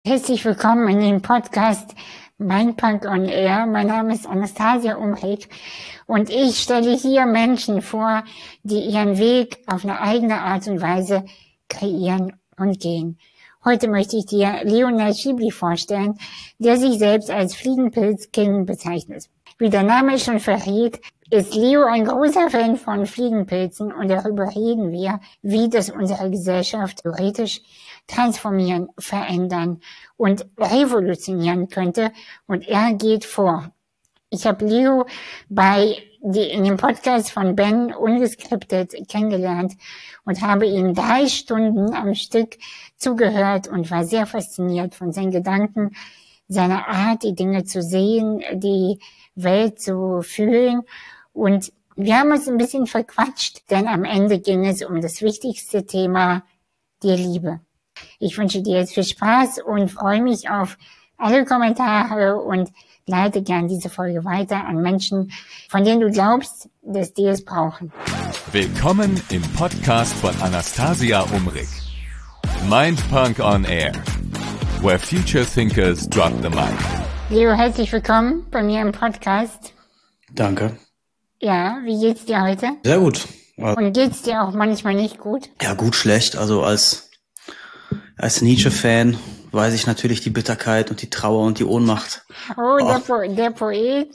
Herzlich willkommen in dem Podcast Mindpunk on Air. Mein Name ist Anastasia Umrig und ich stelle hier Menschen vor, die ihren Weg auf eine eigene Art und Weise kreieren und gehen. Heute möchte ich dir Lionel Schibli vorstellen, der sich selbst als Fliegenpilz-King bezeichnet. Wie der Name schon verrät, ist Leo ein großer Fan von Fliegenpilzen und darüber reden wir, wie das unsere Gesellschaft theoretisch transformieren, verändern und revolutionieren könnte. Und er geht vor. Ich habe Leo in dem Podcast von Ben ungeskriptet kennengelernt und habe ihm 3 Stunden am Stück zugehört und war sehr fasziniert von seinen Gedanken, seiner Art, die Dinge zu sehen, die Welt zu fühlen. Und wir haben uns ein bisschen verquatscht, denn am Ende ging es um das wichtigste Thema, die Liebe. Ich wünsche dir jetzt viel Spaß und freue mich auf alle Kommentare und leite gern diese Folge weiter an Menschen, von denen du glaubst, dass die es brauchen. Willkommen im Podcast von Anastasia Umrig. Mindpunk on Air, where future thinkers drop the mic. Leo, herzlich willkommen bei mir im Podcast. Danke. Ja, wie geht's dir heute? Sehr gut. Und geht's dir auch manchmal nicht gut? Ja, gut, schlecht. Also als Nietzsche-Fan weiß ich natürlich die Bitterkeit und die Trauer und die Ohnmacht. Oh, der Poet.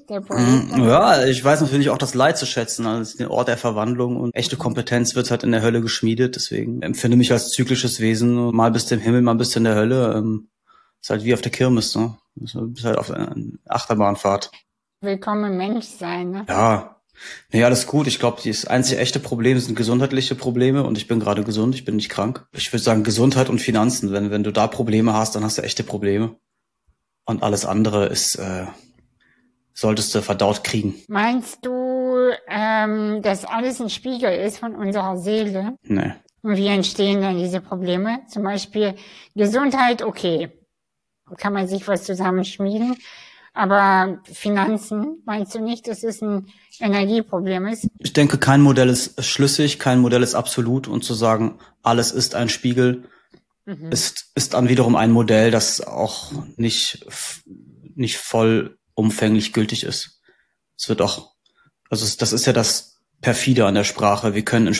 Ja, ich weiß natürlich auch das Leid zu schätzen, also den Ort der Verwandlung, und echte Kompetenz wird halt in der Hölle geschmiedet. Deswegen empfinde mich als zyklisches Wesen. Mal bist du im Himmel, mal bist du in der Hölle. Ist halt wie auf der Kirmes, ne? Du bist halt auf einer Achterbahnfahrt. Willkommen Mensch sein, ne? Ja. Nee, alles gut. Ich glaube, das einzige echte Problem sind gesundheitliche Probleme und ich bin gerade gesund, ich bin nicht krank. Ich würde sagen Gesundheit und Finanzen. Wenn du da Probleme hast, dann hast du echte Probleme. Und alles andere ist, solltest du verdaut kriegen. Meinst du, dass alles ein Spiegel ist von unserer Seele? Nee. Und wie entstehen dann diese Probleme? Zum Beispiel Gesundheit, okay. Da kann man sich was zusammenschmieden. Aber Finanzen, meinst du nicht, dass es ein Energieproblem ist? Ich denke, kein Modell ist schlüssig, kein Modell ist absolut, und zu sagen, alles ist ein Spiegel, ist dann wiederum ein Modell, das auch nicht vollumfänglich gültig ist. Es wird auch, das ist ja das Perfide an der Sprache. Wir können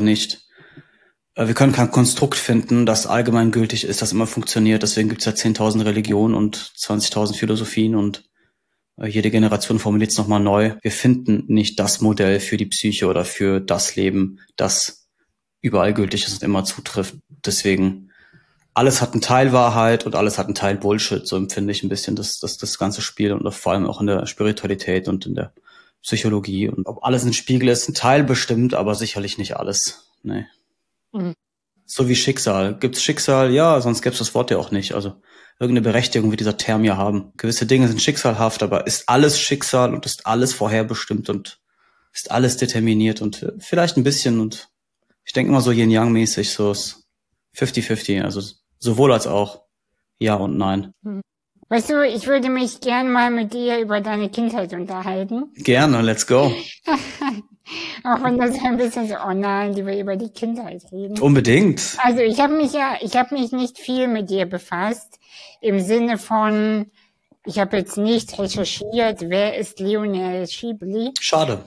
kein Konstrukt finden, das allgemein gültig ist, das immer funktioniert. Deswegen gibt es ja 10.000 Religionen und 20.000 Philosophien und jede Generation formuliert es nochmal neu. Wir finden nicht das Modell für die Psyche oder für das Leben, das überall gültig ist und immer zutrifft. Deswegen, alles hat einen Teil Wahrheit und alles hat einen Teil Bullshit. So empfinde ich ein bisschen das ganze Spiel, und vor allem auch in der Spiritualität und in der Psychologie. Und ob alles ein Spiegel ist, ein Teil bestimmt, aber sicherlich nicht alles. Nee. So wie Schicksal. Gibt's Schicksal? Ja, sonst gäbe es das Wort ja auch nicht. Also irgendeine Berechtigung wird dieser Term ja haben. Gewisse Dinge sind schicksalhaft, aber ist alles Schicksal und ist alles vorherbestimmt und ist alles determiniert und vielleicht ein bisschen, und ich denke immer so Yin-Yang-mäßig, so ist 50-50, also sowohl als auch ja und nein. Weißt du, ich würde mich gern mal mit dir über deine Kindheit unterhalten. Gerne, let's go. Auch wenn das ein bisschen so, oh nein, die wir über die Kindheit reden. Unbedingt. Also ich habe mich nicht viel mit dir befasst, im Sinne von, ich habe jetzt nicht recherchiert, wer ist Lionel Schibli. Schade.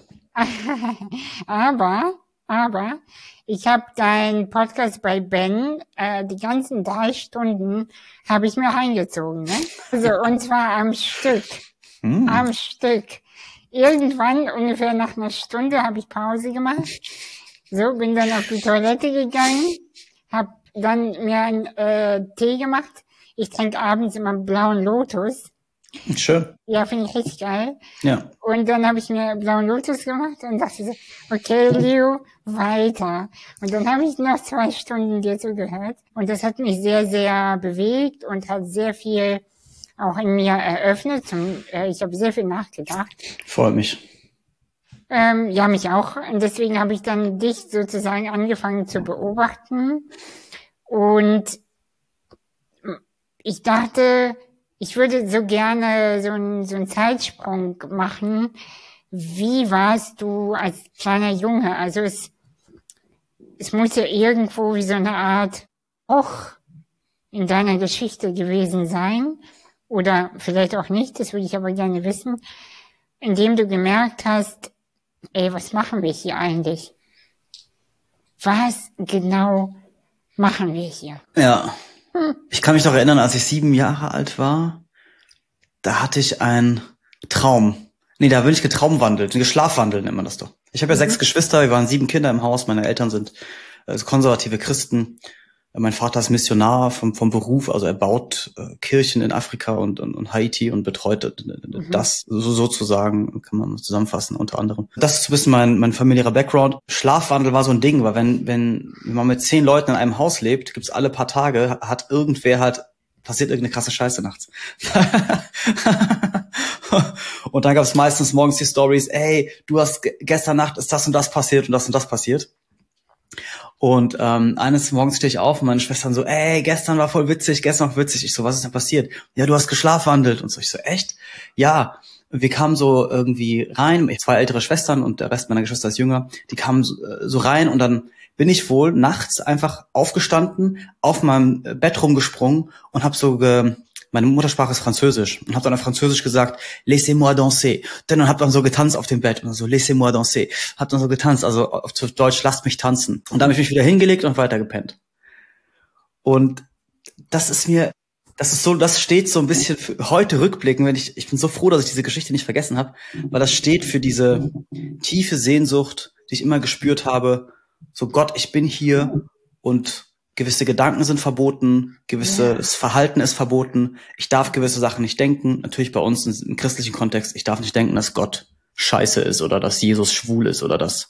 Aber ich habe deinen Podcast bei Ben, die ganzen 3 Stunden habe ich mir reingezogen, ne? Also, und zwar am Stück. Am Stück. Irgendwann, ungefähr nach einer Stunde, habe ich Pause gemacht. So, bin dann auf die Toilette gegangen, habe dann mir einen Tee gemacht. Ich trinke abends immer blauen Lotus. Schön. Ja, finde ich richtig geil. Ja. Und dann habe ich mir blauen Lotus gemacht und dachte so, okay, Leo, weiter. Und dann habe ich noch 2 Stunden dir zugehört. Und das hat mich sehr, sehr bewegt und hat sehr viel auch in mir eröffnet. Ich habe sehr viel nachgedacht. Freut mich. Ja, mich auch. Und deswegen habe ich dann dich sozusagen angefangen zu beobachten. Und ich dachte, ich würde so gerne so einen Zeitsprung machen. Wie warst du als kleiner Junge? Also es muss ja irgendwo wie so eine Art Bruch in deiner Geschichte gewesen sein oder vielleicht auch nicht, das würde ich aber gerne wissen, in dem du gemerkt hast, ey, was machen wir hier eigentlich? Was genau machen wir hier? Ja, ich kann mich noch erinnern, als ich 7 Jahre alt war, da hatte ich einen Traum. Nee, da bin ich getraumwandelt, geschlafwandelt nennt man das doch. Ich habe ja 6 Geschwister, wir waren 7 Kinder im Haus, meine Eltern sind konservative Christen. Mein Vater ist Missionar vom Beruf, also er baut Kirchen in Afrika und Haiti und betreut das sozusagen, kann man zusammenfassen unter anderem. Das ist so ein bisschen mein familiärer Background. Schlafwandel war so ein Ding, weil wenn man mit 10 Leuten in einem Haus lebt, gibt's alle paar Tage, passiert irgendeine krasse Scheiße nachts. Und dann gab's meistens morgens die Stories, ey, gestern Nacht ist das und das passiert und das und das passiert. Und eines Morgens stehe ich auf und meine Schwestern so, ey, gestern war voll witzig, gestern war witzig. Ich so, was ist denn passiert? Ja, du hast geschlafwandelt. Und so, ich so, echt? Ja. Wir kamen so irgendwie rein, 2 ältere Schwestern und der Rest meiner Geschwister ist jünger, die kamen so rein und dann bin ich wohl nachts einfach aufgestanden, auf meinem Bett rumgesprungen und habe meine Muttersprache ist Französisch und habe dann auf Französisch gesagt, laissez-moi danser. Dann hab dann so getanzt auf dem Bett und so, laissez-moi danser. Hab dann so getanzt, also auf Deutsch, lasst mich tanzen. Und dann habe ich mich wieder hingelegt und weiter gepennt. Und das steht so ein bisschen für heute rückblicken, ich bin so froh, dass ich diese Geschichte nicht vergessen habe, weil das steht für diese tiefe Sehnsucht, die ich immer gespürt habe, so Gott, ich bin hier und gewisse Gedanken sind verboten, gewisses Verhalten ist verboten, ich darf gewisse Sachen nicht denken, natürlich bei uns im christlichen Kontext, ich darf nicht denken, dass Gott scheiße ist oder dass Jesus schwul ist oder das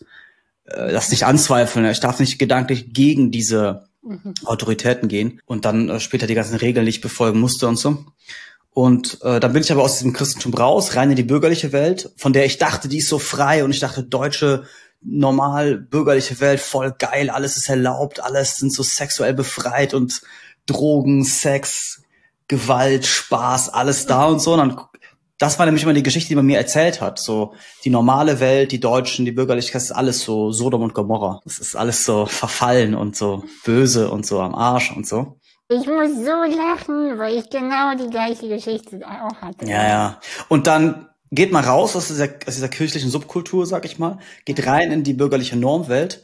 nicht anzweifeln, ich darf nicht gedanklich gegen diese Autoritäten gehen und dann später die ganzen Regeln nicht befolgen musste und so. Und dann bin ich aber aus diesem Christentum raus, rein in die bürgerliche Welt, von der ich dachte, die ist so frei und ich dachte, deutsche normal bürgerliche Welt, voll geil, alles ist erlaubt, alles sind so sexuell befreit und Drogen, Sex, Gewalt, Spaß, alles da und so. Und dann, das war nämlich immer die Geschichte, die man mir erzählt hat. So die normale Welt, die Deutschen, die Bürgerlichkeit, ist alles so Sodom und Gomorra. Das ist alles so verfallen und so böse und so am Arsch und so. Ich muss so lachen, weil ich genau die gleiche Geschichte auch hatte. Ja. Und dann geht mal raus aus dieser kirchlichen Subkultur, sag ich mal, geht rein in die bürgerliche Normwelt,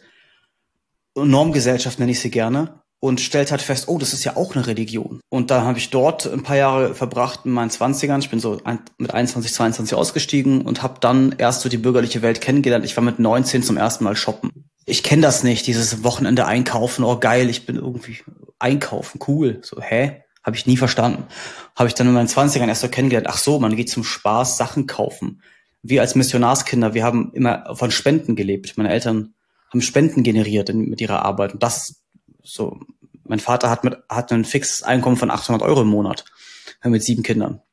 Normgesellschaft nenne ich sie gerne, und stellt halt fest, oh, das ist ja auch eine Religion. Und dann habe ich dort ein paar Jahre verbracht in meinen 20ern. Ich bin so mit 21, 22 ausgestiegen und habe dann erst so die bürgerliche Welt kennengelernt. Ich war mit 19 zum ersten Mal shoppen. Ich kenne das nicht, dieses Wochenende einkaufen, oh geil, ich bin irgendwie einkaufen, cool. So, hä? Habe ich nie verstanden. Habe ich dann in meinen 20ern erst so kennengelernt. Ach so, man geht zum Spaß Sachen kaufen. Wir als Missionarskinder, wir haben immer von Spenden gelebt. Meine Eltern haben Spenden generiert mit ihrer Arbeit. Und das so, mein Vater hat ein fixes Einkommen von 800 € im Monat. Mit 7 Kindern.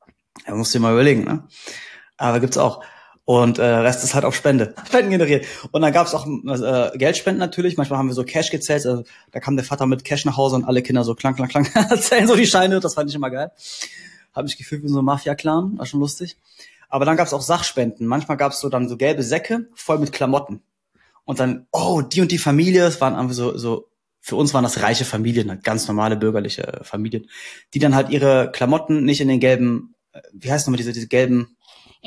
Da musst du dir mal überlegen, ne? Aber gibt's auch. Und Rest ist halt auf Spenden generiert. Und dann gab's auch Geldspenden natürlich. Manchmal haben wir so Cash gezählt. Also, da kam der Vater mit Cash nach Hause und alle Kinder so klang, zählen so die Scheine. Das fand ich immer geil. Habe mich gefühlt wie so ein Mafia-Clan. War schon lustig. Aber dann gab's auch Sachspenden. Manchmal gab's dann so gelbe Säcke voll mit Klamotten. Und dann, oh, die und die Familie, es waren einfach so, für uns waren das reiche Familien, ganz normale bürgerliche Familien, die dann halt ihre Klamotten nicht in den gelben, wie heißt nochmal diese gelben,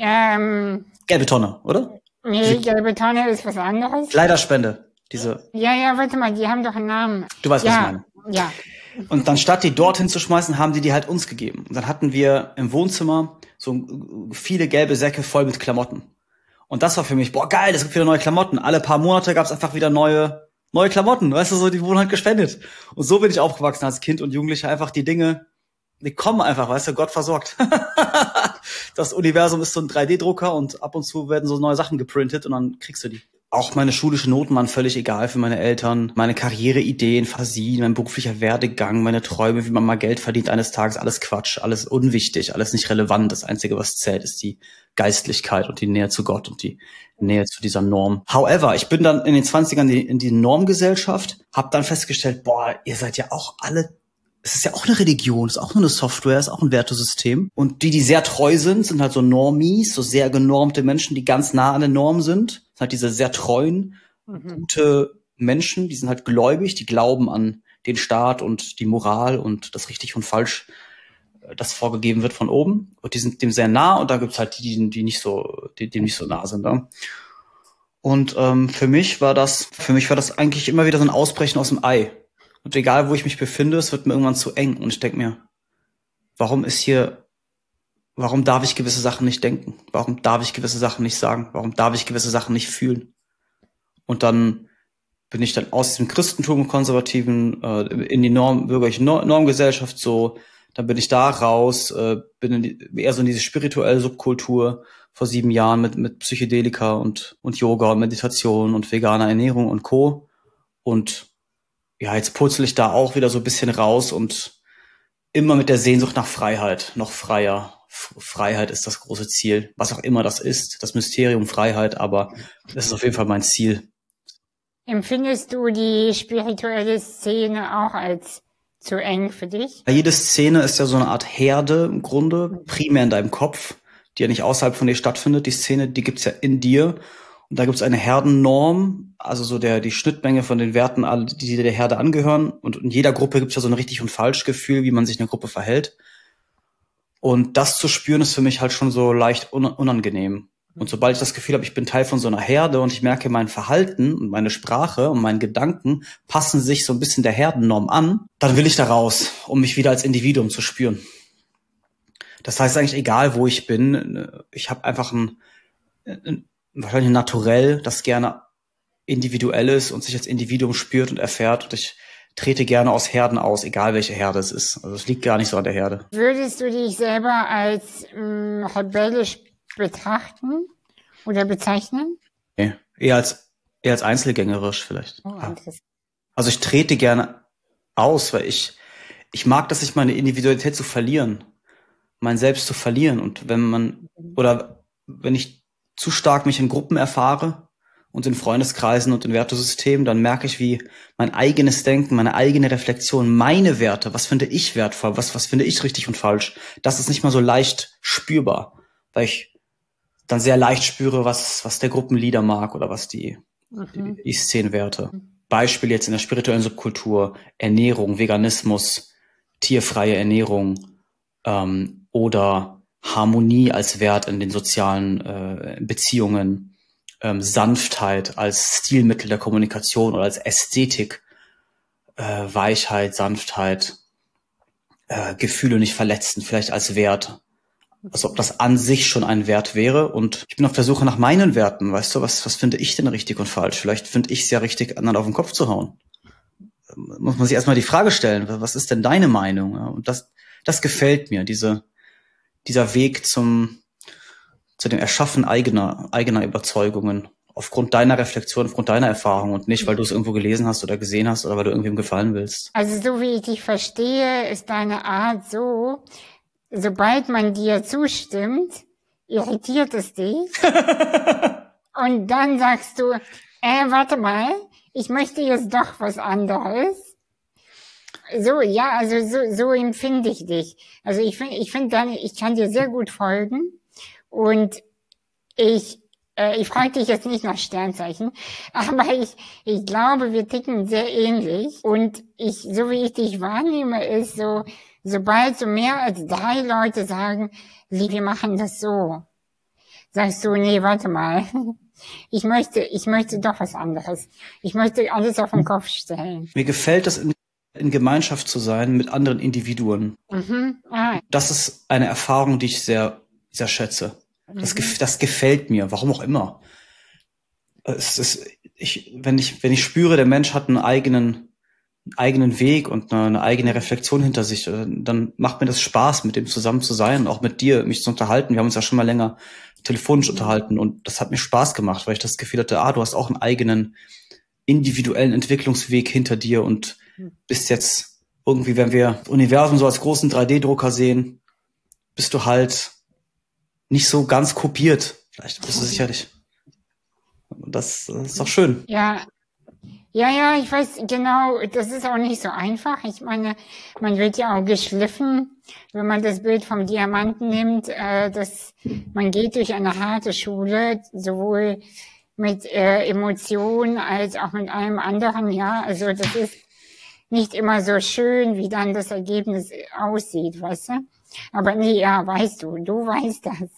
gelbe Tonne, oder? Nee, gelbe Tonne ist was anderes. Kleiderspende, diese. Ja, warte mal, die haben doch einen Namen. Du weißt, was ich meine. Ja. Und dann statt die dorthin zu schmeißen, haben die halt uns gegeben. Und dann hatten wir im Wohnzimmer so viele gelbe Säcke voll mit Klamotten. Und das war für mich, boah, geil, es gibt wieder neue Klamotten. Alle paar Monate gab es einfach wieder neue Klamotten, weißt du, so, die wurden halt gespendet. Und so bin ich aufgewachsen als Kind und Jugendlicher, einfach die Dinge, die kommen einfach, weißt du, Gott versorgt. Das Universum ist so ein 3D-Drucker und ab und zu werden so neue Sachen geprintet und dann kriegst du die. Auch meine schulischen Noten waren völlig egal für meine Eltern. Meine Karriereideen, Fantasien, mein beruflicher Werdegang, meine Träume, wie man mal Geld verdient eines Tages, alles Quatsch, alles unwichtig, alles nicht relevant. Das Einzige, was zählt, ist die Geistlichkeit und die Nähe zu Gott und die Nähe zu dieser Norm. However, ich bin dann in den 20ern in die Normgesellschaft, habe dann festgestellt, boah, ihr seid ja auch alle, es ist ja auch eine Religion, es ist auch nur eine Software, es ist auch ein Wertesystem. Und die sehr treu sind halt so Normies, so sehr genormte Menschen, die ganz nah an der Norm sind. Das sind halt diese sehr treuen, gute Menschen, die sind halt gläubig, die glauben an den Staat und die Moral und das richtig und falsch, das vorgegeben wird von oben. Und die sind dem sehr nah und da gibt's halt die nicht so, die dem nicht so nah sind. Ne? Und für mich war das eigentlich immer wieder so ein Ausbrechen aus dem Ei. Und egal, wo ich mich befinde, es wird mir irgendwann zu eng. Und ich denke mir, warum darf ich gewisse Sachen nicht denken? Warum darf ich gewisse Sachen nicht sagen? Warum darf ich gewisse Sachen nicht fühlen? Und dann bin ich dann aus diesem Christentum und Konservativen in die bürgerliche Normgesellschaft so. Dann bin ich da raus, bin eher so in diese spirituelle Subkultur vor 7 Jahren mit Psychedelika und Yoga und Meditation und veganer Ernährung und Co. Und ja, jetzt purzel ich da auch wieder so ein bisschen raus und immer mit der Sehnsucht nach Freiheit, noch freier. Freiheit ist das große Ziel, was auch immer das ist, das Mysterium Freiheit, aber das ist auf jeden Fall mein Ziel. Empfindest du die spirituelle Szene auch als zu eng für dich? Jede Szene ist ja so eine Art Herde im Grunde, primär in deinem Kopf, die ja nicht außerhalb von dir stattfindet. Die Szene, die gibt's ja in dir. Und da gibt's eine Herdennorm, also so die Schnittmenge von den Werten, die der Herde angehören. Und in jeder Gruppe gibt's ja so ein richtig und falsch Gefühl, wie man sich in der Gruppe verhält. Und das zu spüren, ist für mich halt schon so leicht unangenehm. Und sobald ich das Gefühl habe, ich bin Teil von so einer Herde und ich merke, mein Verhalten und meine Sprache und meine Gedanken passen sich so ein bisschen der Herdennorm an, dann will ich da raus, um mich wieder als Individuum zu spüren. Das heißt eigentlich, egal wo ich bin, ich habe einfach wahrscheinlich ein Naturell, das gerne individuell ist und sich als Individuum spürt und erfährt. Und ich trete gerne aus Herden aus, egal welche Herde es ist. Also es liegt gar nicht so an der Herde. Würdest du dich selber als rebellisch betrachten oder bezeichnen? Nee, eher als einzelgängerisch vielleicht. Oh, interessant. Also ich trete gerne aus, weil ich mag das nicht, meine Individualität zu verlieren, mein Selbst zu verlieren. Und wenn ich zu stark mich in Gruppen erfahre und in Freundeskreisen und in Wertesystemen, dann merke ich, wie mein eigenes Denken, meine eigene Reflexion, meine Werte, was finde ich wertvoll, was finde ich richtig und falsch, das ist nicht mal so leicht spürbar, weil ich dann sehr leicht spüre, was der Gruppenleader mag oder was die Szenenwerte. Beispiel jetzt in der spirituellen Subkultur, Ernährung, Veganismus, tierfreie Ernährung oder Harmonie als Wert in den sozialen Beziehungen, Sanftheit als Stilmittel der Kommunikation oder als Ästhetik, Weichheit, Sanftheit, Gefühle nicht verletzen, vielleicht als Wert. Also ob das an sich schon ein Wert wäre. Und ich bin auf der Suche nach meinen Werten. Weißt du, was finde ich denn richtig und falsch? Vielleicht finde ich es ja richtig, anderen auf den Kopf zu hauen. Muss man sich erstmal die Frage stellen, was ist denn deine Meinung? Und das gefällt mir, dieser Weg zu dem Erschaffen eigener Überzeugungen. Aufgrund deiner Reflexion, aufgrund deiner Erfahrung und nicht, weil du es irgendwo gelesen hast oder gesehen hast oder weil du irgendwem gefallen willst. Also so wie ich dich verstehe, ist deine Art so, sobald man dir zustimmt, irritiert es dich. Und dann sagst du, warte mal, ich möchte jetzt doch was anderes. So, ja, also so empfinde ich dich. Also ich finde, ich kann dir sehr gut folgen. Und ich frage dich jetzt nicht nach Sternzeichen, aber ich glaube, wir ticken sehr ähnlich. Und so wie ich dich wahrnehme, ist so, sobald so mehr als 3 Leute sagen, wir machen das so, sagst du, nee, warte mal, ich möchte doch was anderes. Ich möchte alles auf den Kopf stellen. Mir gefällt es, in Gemeinschaft zu sein mit anderen Individuen. Das ist eine Erfahrung, die ich sehr, sehr schätze. Das gefällt mir, warum auch immer. Wenn ich spüre, der Mensch hat einen eigenen Weg und eine eigene Reflexion hinter sich, dann macht mir das Spaß, mit dem zusammen zu sein und auch mit dir, mich zu unterhalten. Wir haben uns ja schon mal länger telefonisch unterhalten und das hat mir Spaß gemacht, weil ich das Gefühl hatte, du hast auch einen eigenen individuellen Entwicklungsweg hinter dir und bist jetzt irgendwie, wenn wir das Universum so als großen 3D-Drucker sehen, bist du halt nicht so ganz kopiert. Vielleicht bist du sicherlich. Das ist doch schön. Ja, ich weiß genau, das ist auch nicht so einfach. Ich meine, man wird ja auch geschliffen, wenn man das Bild vom Diamanten nimmt, man geht durch eine harte Schule, sowohl mit Emotionen als auch mit allem anderen, ja. Also das ist nicht immer so schön, wie dann das Ergebnis aussieht, weißt du? Aber nee, ja, weißt du weißt das.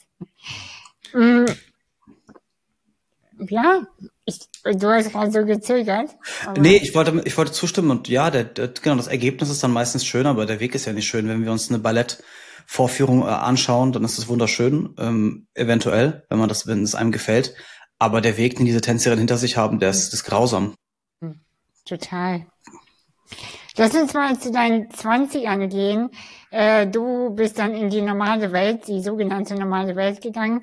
Ja, du hast gerade so gezögert. Nee, ich wollte zustimmen und ja, genau, das Ergebnis ist dann meistens schön, aber der Weg ist ja nicht schön. Wenn wir uns eine Ballettvorführung anschauen, dann ist es wunderschön, eventuell, wenn es einem gefällt. Aber der Weg, den diese Tänzerin hinter sich haben, der ist grausam. Total. Lass uns mal zu deinen 20ern gehen. Du bist dann in die normale Welt, die sogenannte normale Welt gegangen.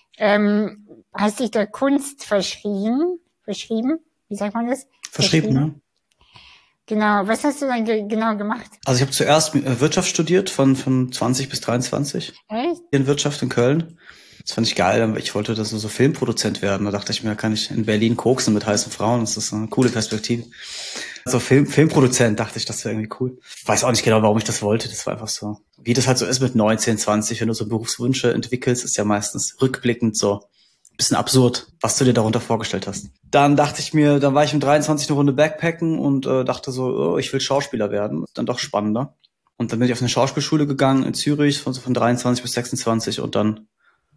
Hast dich der Kunst verschrieben? Wie sagt man das? Verschrieben, ne? Genau. Was hast du dann genau gemacht? Also ich habe zuerst Wirtschaft studiert von 20 bis 23. Echt? In Wirtschaft in Köln. Das fand ich geil. Ich wollte das so Filmproduzent werden. Da dachte ich mir, kann ich in Berlin koksen mit heißen Frauen. Das ist eine coole Perspektive. So Filmproduzent dachte ich, das wäre irgendwie cool. Ich weiß auch nicht genau, warum ich das wollte. Das war einfach so. Wie das halt so ist mit 19, 20, wenn du so Berufswünsche entwickelst, ist ja meistens rückblickend so ein bisschen absurd, was du dir darunter vorgestellt hast. Dann dachte ich mir, dann war ich um 23 eine Runde Backpacken und dachte so, oh, ich will Schauspieler werden. Ist dann doch spannender. Und dann bin ich auf eine Schauspielschule gegangen in Zürich von 23 bis 26 und dann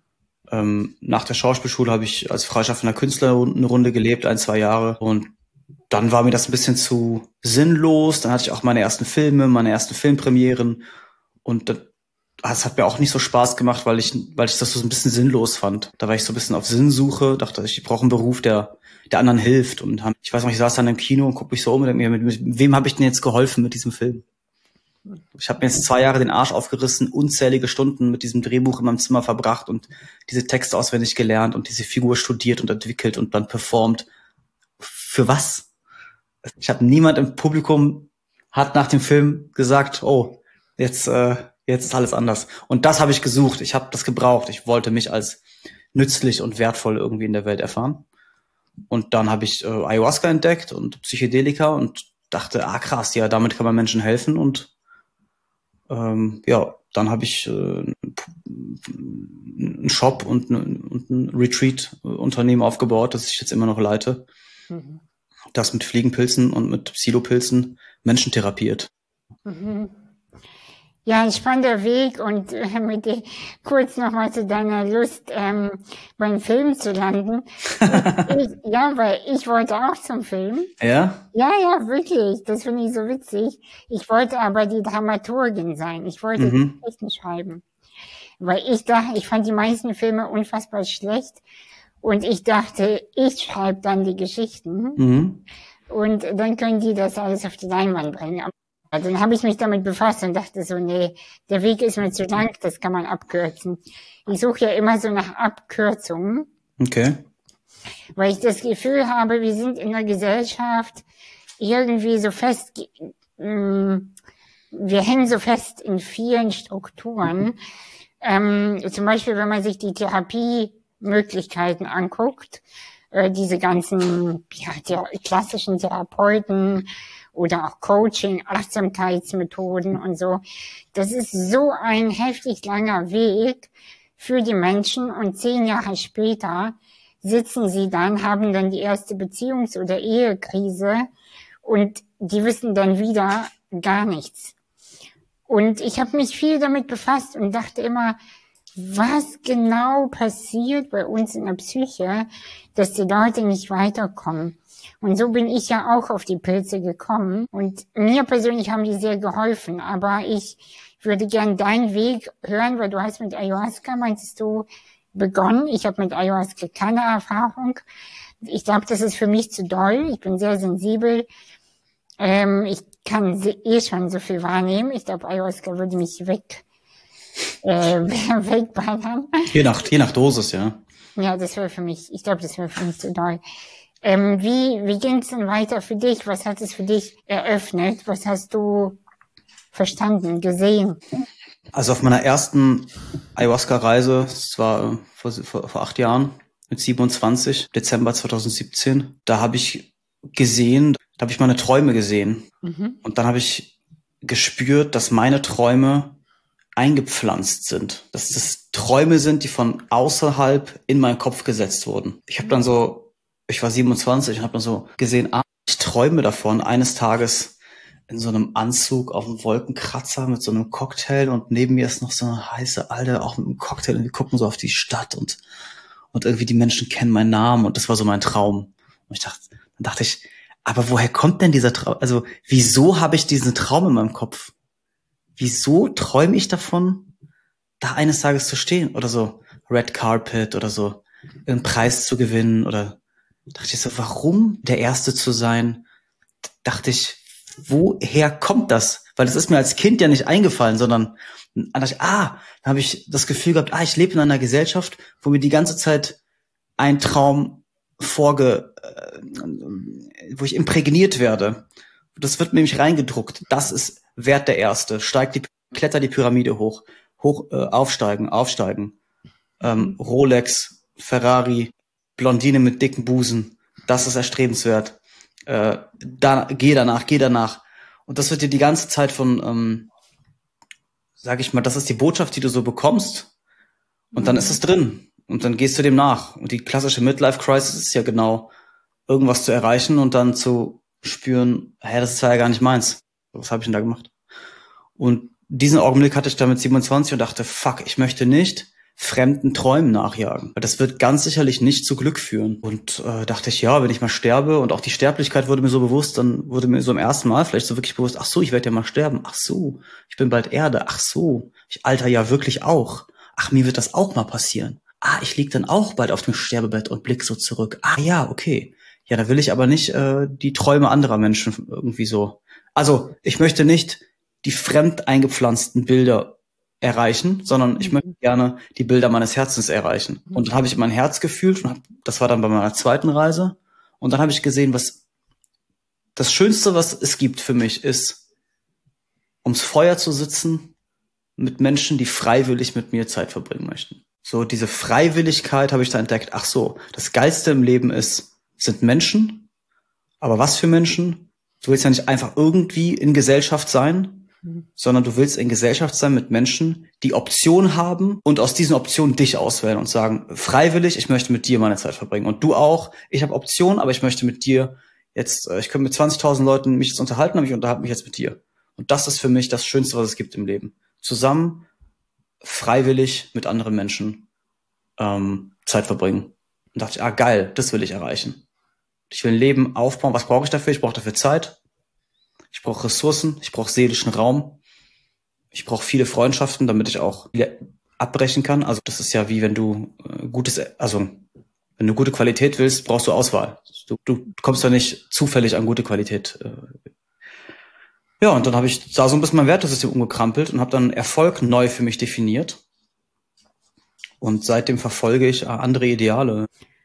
nach der Schauspielschule habe ich als freischaffender Künstler eine Runde gelebt, 1-2 Jahre. Und dann war mir das ein bisschen zu sinnlos. Dann hatte ich auch meine ersten Filme, meine ersten Filmpremieren. Und das hat mir auch nicht so Spaß gemacht, weil ich das so ein bisschen sinnlos fand. Da war ich so ein bisschen auf Sinnsuche, dachte ich brauche einen Beruf, der anderen hilft. Und ich weiß noch, ich saß dann im Kino und gucke mich so um und denke mir, mit wem habe ich denn jetzt geholfen mit diesem Film? Ich habe mir jetzt 2 Jahre den Arsch aufgerissen, unzählige Stunden mit diesem Drehbuch in meinem Zimmer verbracht und diese Texte auswendig gelernt und diese Figur studiert und entwickelt und dann performt. Für was? Ich habe niemand im Publikum hat nach dem Film gesagt, oh, jetzt ist alles anders. Und das habe ich gesucht. Ich habe das gebraucht. Ich wollte mich als nützlich und wertvoll irgendwie in der Welt erfahren. Und dann habe ich Ayahuasca entdeckt und Psychedelika und dachte, krass, ja, damit kann man Menschen helfen und dann habe ich einen Shop und ein Retreat-Unternehmen aufgebaut, das ich jetzt immer noch leite, das mit Fliegenpilzen und mit Psilopilzen Menschen therapiert. Ja, ein spannender Weg und kurz nochmal zu deiner Lust, beim Film zu landen. Weil ich wollte auch zum Film. Ja? Ja, wirklich. Das finde ich so witzig. Ich wollte aber die Dramaturgin sein. Ich wollte Geschichten schreiben. Weil ich fand die meisten Filme unfassbar schlecht. Und ich dachte, ich schreibe dann die Geschichten. Und dann können die das alles auf die Leinwand bringen. Dann habe ich mich damit befasst und dachte so, nee, der Weg ist mir zu lang, das kann man abkürzen. Ich suche ja immer so nach Abkürzungen. Okay. Weil ich das Gefühl habe, wir sind in der Gesellschaft irgendwie so fest, wir hängen so fest in vielen Strukturen. Zum Beispiel, wenn man sich die Therapiemöglichkeiten anguckt, diese ganzen klassischen Therapeuten, oder auch Coaching, Achtsamkeitsmethoden und so. Das ist so ein heftig langer Weg für die Menschen und 10 Jahre später sitzen sie dann, haben dann die erste Beziehungs- oder Ehekrise und die wissen dann wieder gar nichts. Und ich habe mich viel damit befasst und dachte immer, was genau passiert bei uns in der Psyche, dass die Leute nicht weiterkommen. Und so bin ich ja auch auf die Pilze gekommen. Und mir persönlich haben die sehr geholfen. Aber ich würde gern deinen Weg hören, weil du hast mit Ayahuasca, meintest du, begonnen. Ich habe mit Ayahuasca keine Erfahrung. Ich glaube, das ist für mich zu doll. Ich bin sehr sensibel. Ich kann schon so viel wahrnehmen. Ich glaube, Ayahuasca würde mich wegballern. Je nach Dosis, ja. Ja, das wäre für mich zu doll. Wie ging es denn weiter für dich? Was hat es für dich eröffnet? Was hast du verstanden, gesehen? Also auf meiner ersten Ayahuasca-Reise, das war vor 8 Jahren, mit 27, Dezember 2017, da habe ich meine Träume gesehen. Und dann habe ich gespürt, dass meine Träume eingepflanzt sind. Dass das Träume sind, die von außerhalb in meinen Kopf gesetzt wurden. Ich war 27 und habe dann so gesehen, ich träume davon, eines Tages in so einem Anzug auf dem Wolkenkratzer mit so einem Cocktail und neben mir ist noch so eine heiße Alte, auch mit einem Cocktail und wir gucken so auf die Stadt und irgendwie die Menschen kennen meinen Namen und das war so mein Traum. Und dann dachte ich, aber woher kommt denn dieser Traum? Also wieso habe ich diesen Traum in meinem Kopf? Wieso träume ich davon, da eines Tages zu stehen oder so Red Carpet oder so einen Preis zu gewinnen oder dachte ich so, warum der Erste zu sein? Dachte ich, woher kommt das? Weil das ist mir als Kind ja nicht eingefallen, sondern dann dachte ich, da habe ich das Gefühl gehabt, ich lebe in einer Gesellschaft, wo mir die ganze Zeit ein Traum wo ich imprägniert werde. Das wird mir nämlich reingedruckt. Das ist Wert der Erste. Kletter die Pyramide hoch, aufsteigen. Rolex, Ferrari, Blondine mit dicken Busen. Das ist erstrebenswert. Geh danach. Und das wird dir die ganze Zeit von, sag ich mal, das ist die Botschaft, die du so bekommst. Und dann ist es drin. Und dann gehst du dem nach. Und die klassische Midlife-Crisis ist ja genau, irgendwas zu erreichen und dann zu spüren, das ist ja gar nicht meins. Was habe ich denn da gemacht? Und diesen Augenblick hatte ich da mit 27 und dachte, fuck, ich möchte nicht fremden Träumen nachjagen. Das wird ganz sicherlich nicht zu Glück führen. Und dachte ich, wenn ich mal sterbe und auch die Sterblichkeit wurde mir so bewusst, dann wurde mir so im ersten Mal vielleicht so wirklich bewusst, ach so, ich werde ja mal sterben. Ach so, ich bin bald Erde. Ach so, ich alter ja wirklich auch. Ach, mir wird das auch mal passieren. Ich lieg dann auch bald auf dem Sterbebett und blick so zurück. Ja, okay. Ja, da will ich aber nicht die Träume anderer Menschen irgendwie so. Also, ich möchte nicht die fremd eingepflanzten Bilder erreichen, sondern ich möchte gerne die Bilder meines Herzens erreichen. Und dann habe ich mein Herz gefühlt und das war dann bei meiner zweiten Reise. Und dann habe ich gesehen, was das Schönste, was es gibt für mich, ist, ums Feuer zu sitzen mit Menschen, die freiwillig mit mir Zeit verbringen möchten. So, diese Freiwilligkeit habe ich da entdeckt. Ach so, das Geilste im Leben sind Menschen. Aber was für Menschen? Du willst ja nicht einfach irgendwie in Gesellschaft sein, sondern du willst in Gesellschaft sein mit Menschen, die Optionen haben und aus diesen Optionen dich auswählen und sagen, freiwillig, ich möchte mit dir meine Zeit verbringen. Und du auch, ich habe Optionen, aber ich möchte mit dir jetzt, ich könnte mit 20.000 Leuten mich jetzt unterhalten, aber ich unterhalte mich jetzt mit dir. Und das ist für mich das Schönste, was es gibt im Leben. Zusammen, freiwillig mit anderen Menschen Zeit verbringen. Und dachte ich, geil, das will ich erreichen. Ich will ein Leben aufbauen. Was brauche ich dafür? Ich brauche dafür Zeit. Ich brauche Ressourcen. Ich brauche seelischen Raum. Ich brauche viele Freundschaften, damit ich auch abbrechen kann. Also das ist ja wie wenn du wenn du gute Qualität willst, brauchst du Auswahl. Du kommst ja nicht zufällig an gute Qualität. Ja, und dann habe ich da so ein bisschen mein Wertesystem umgekrampelt und habe dann Erfolg neu für mich definiert. Und seitdem verfolge ich andere Ideale.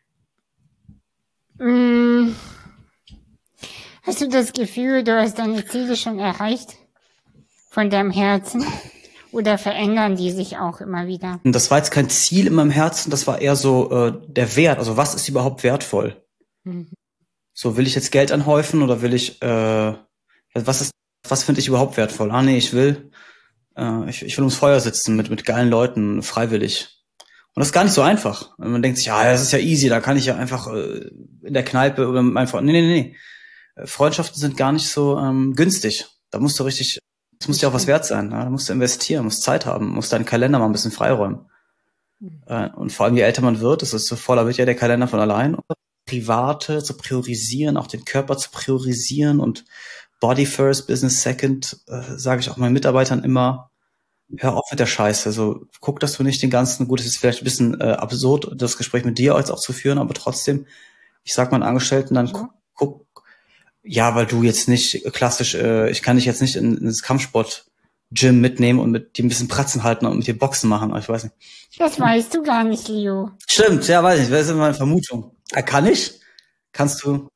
Hast du das Gefühl, du hast deine Ziele schon erreicht von deinem Herzen? Oder verändern die sich auch immer wieder? Das war jetzt kein Ziel in meinem Herzen, das war eher so der Wert. Also was ist überhaupt wertvoll? So, will ich jetzt Geld anhäufen oder will ich, was finde ich überhaupt wertvoll? Nee, ich will ums Feuer sitzen mit geilen Leuten, freiwillig. Und das ist gar nicht so einfach. Man denkt sich, das ist ja easy, da kann ich ja einfach in der Kneipe oder mit meinem Freund. Nee. Freundschaften sind gar nicht so günstig. Da musst du richtig, das muss ja auch was wert sein. Da musst du investieren, musst Zeit haben, musst deinen Kalender mal ein bisschen freiräumen. Und vor allem, je älter man wird, so voller wird ja der Kalender von allein. Private zu priorisieren, auch den Körper zu priorisieren und Body first, Business second, sage ich auch meinen Mitarbeitern immer, hör auf mit der Scheiße. Also guck, dass du nicht den ganzen, gut, es ist vielleicht ein bisschen absurd, das Gespräch mit dir jetzt auch zu führen, aber trotzdem, ich sag meinen Angestellten dann, guck, weil du jetzt nicht klassisch, ich kann dich jetzt nicht ins Kampfsport-Gym mitnehmen und mit dir ein bisschen Pratzen halten und mit dir Boxen machen, ich weiß nicht. Das weißt du gar nicht, Leo. Stimmt, ja, weiß ich, das ist immer meine Vermutung. Kann ich? Kannst du?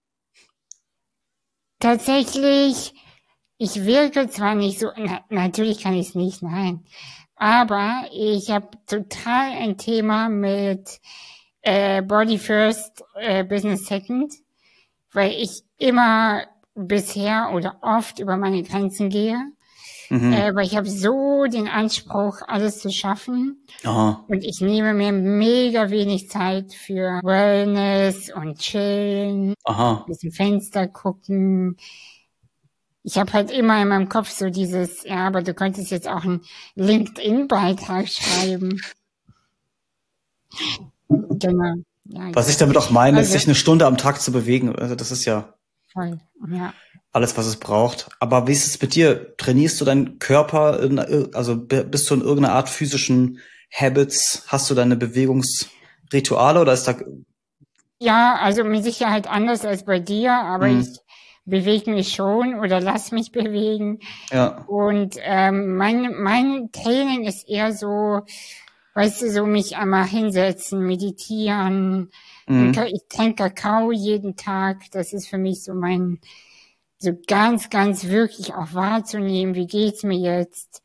Tatsächlich, ich wirke zwar nicht so, natürlich kann ich es nicht, nein, aber ich habe total ein Thema mit Body First, Business Second, weil ich immer bisher oder oft über meine Grenzen gehe, weil ich habe so den Anspruch, alles zu schaffen. Aha. Und ich nehme mir mega wenig Zeit für Wellness und Chillen, Aha. ein bisschen Fenster gucken. ich habe halt immer in meinem Kopf so dieses, ja, aber du könntest jetzt auch einen LinkedIn-Beitrag schreiben. Genau. Ja, Was ich damit auch meine, ist, also sich eine Stunde am Tag zu bewegen. Also das ist ja voll, ja. alles, was es braucht. Aber wie ist es mit dir? Trainierst du deinen Körper, also bist du in irgendeiner Art physischen Habits? Hast du deine Bewegungsrituale oder ist da... Ja, also mit Sicherheit anders als bei dir, aber ich bewege mich schon oder lass mich bewegen. Ja. Und mein Training ist eher so, weißt du, so mich einmal hinsetzen, meditieren. Ich trinke Kakao jeden Tag. Das ist für mich so so ganz, ganz wirklich auch wahrzunehmen, wie geht's mir jetzt.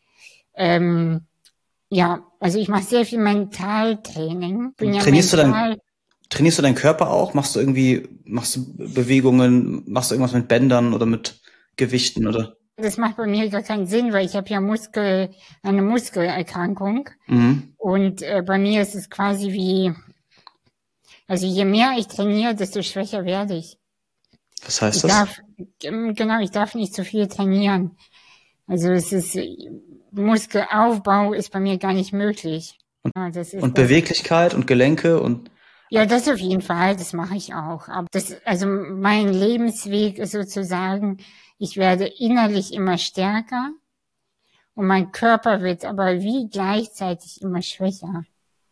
Ja, also ich mache sehr viel Mentaltraining. Bin ja Trainierst du deinen Körper auch? Machst du Bewegungen, machst du irgendwas mit Bändern oder mit Gewichten oder? Das macht bei mir gar keinen Sinn, weil ich habe ja eine Muskelerkrankung. Und bei mir ist es quasi also je mehr ich trainiere, desto schwächer werde ich. Was heißt das? Ich darf nicht zu viel trainieren. Also Muskelaufbau ist bei mir gar nicht möglich. Und Beweglichkeit und Gelenke und... Ja, das auf jeden Fall, das mache ich auch. Aber also mein Lebensweg ist sozusagen, ich werde innerlich immer stärker und mein Körper wird aber wie gleichzeitig immer schwächer.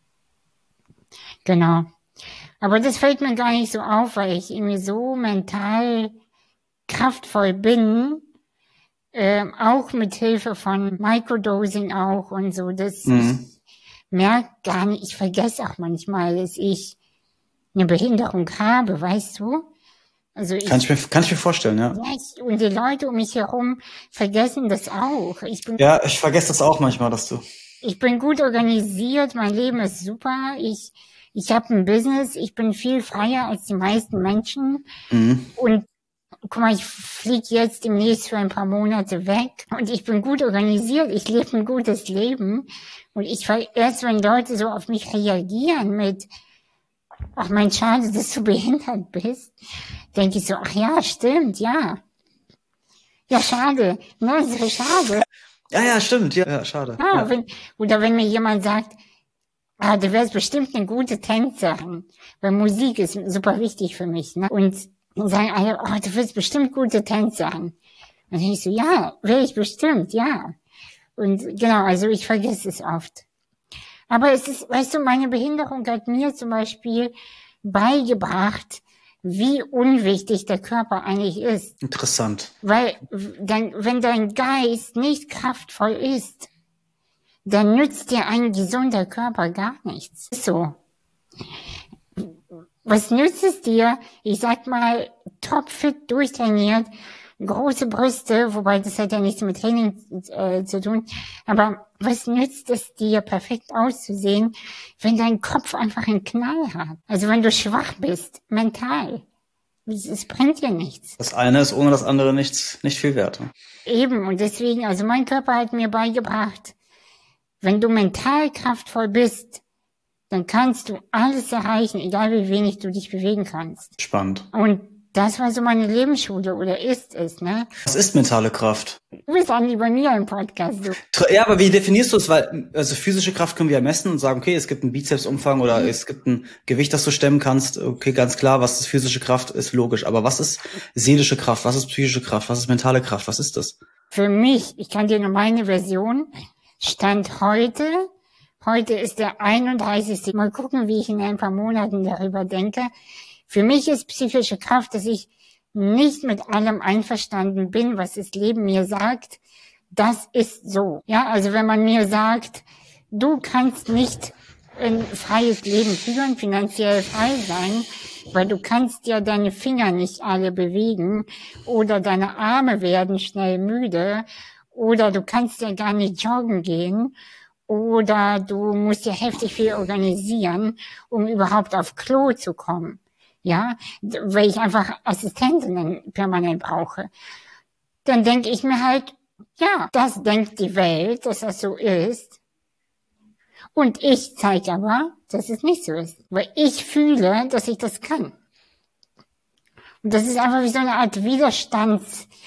Genau. Aber das fällt mir gar nicht so auf, weil ich irgendwie so mental kraftvoll bin, auch mit Hilfe von Microdosing auch und so. Ich merke gar nicht, ich vergesse auch manchmal, dass ich eine Behinderung habe, weißt du? Also kann ich mir vorstellen, ja. Und die Leute um mich herum vergessen das auch. Ich vergesse das auch manchmal, ich bin gut organisiert, mein Leben ist super, ich habe ein Business, ich bin viel freier als die meisten Menschen. Und guck mal, ich fliege jetzt demnächst für ein paar Monate weg und ich bin gut organisiert, ich lebe ein gutes Leben. Und erst wenn Leute so auf mich reagieren mit, ach mein schade, dass du behindert bist, denke ich so, ach ja, stimmt, ja. Ja, schade, ne, so schade. Ja, stimmt, ja, schade. Ja. Wenn mir jemand sagt, du wärst bestimmt eine gute Tänzerin, weil Musik ist super wichtig für mich, ne? Und sagen alle, du wirst bestimmt gute Tänzerin. Und dann denke ich so, ja, wäre ich bestimmt, ja. Und genau, also ich vergesse es oft. Aber es ist, weißt du, meine Behinderung hat mir zum Beispiel beigebracht, wie unwichtig der Körper eigentlich ist. Interessant. Weil wenn dein Geist nicht kraftvoll ist, dann nützt dir ein gesunder Körper gar nichts. So. Was nützt es dir? Ich sag mal, topfit, durchtrainiert, große Brüste, wobei das hat ja nichts mit Training zu tun. Aber was nützt es dir, perfekt auszusehen, wenn dein Kopf einfach einen Knall hat? Also wenn du schwach bist, mental. Es bringt dir nichts. Das eine ist ohne das andere nicht viel wert. Eben, und deswegen, also mein Körper hat mir beigebracht, wenn du mental kraftvoll bist, dann kannst du alles erreichen, egal wie wenig du dich bewegen kannst. Spannend. Und das war so meine Lebensschule, oder ist es, ne? Was ist mentale Kraft? Du bist Andi bei mir im Podcast. Ja, aber wie definierst du es? Weil, also physische Kraft können wir ja messen und sagen, okay, es gibt einen Bizepsumfang oder es gibt ein Gewicht, das du stemmen kannst. Okay, ganz klar, was ist physische Kraft, ist logisch. Aber was ist seelische Kraft? Was ist psychische Kraft? Was ist mentale Kraft? Was ist das? Für mich, ich kann dir nur meine Version, Stand heute ist der 31. Mal gucken, wie ich in ein paar Monaten darüber denke. Für mich ist psychische Kraft, dass ich nicht mit allem einverstanden bin, was das Leben mir sagt. Das ist so. Ja, also wenn man mir sagt, du kannst nicht ein freies Leben führen, finanziell frei sein, weil du kannst ja deine Finger nicht alle bewegen oder deine Arme werden schnell müde oder du kannst ja gar nicht joggen gehen oder du musst ja heftig viel organisieren, um überhaupt auf Klo zu kommen. Ja, weil ich einfach Assistentinnen permanent brauche. Dann denke ich mir halt, ja, das denkt die Welt, dass das so ist. Und ich zeige aber, dass es nicht so ist. Weil ich fühle, dass ich das kann. Und das ist einfach wie so eine Art Widerstandskraft,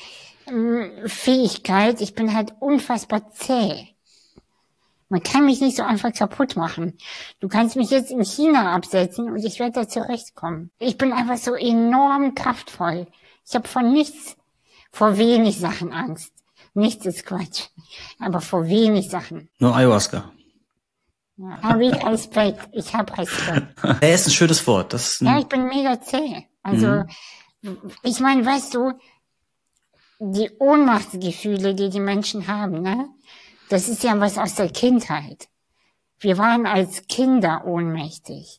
Fähigkeit, ich bin halt unfassbar zäh. Man kann mich nicht so einfach kaputt machen. Du kannst mich jetzt in China absetzen und ich werde da zurechtkommen. Ich bin einfach so enorm kraftvoll. Ich habe vor wenig Sachen Angst. Nichts ist Quatsch, aber vor wenig Sachen. Nur Ayahuasca. Ja, habe ich Respekt. Ich habe Respekt. Ist ein schönes Wort. Ja, ich bin mega zäh. Also, ich meine, weißt du, die Ohnmachtsgefühle, die Menschen haben, ne? Das ist ja was aus der Kindheit. Wir waren als Kinder ohnmächtig.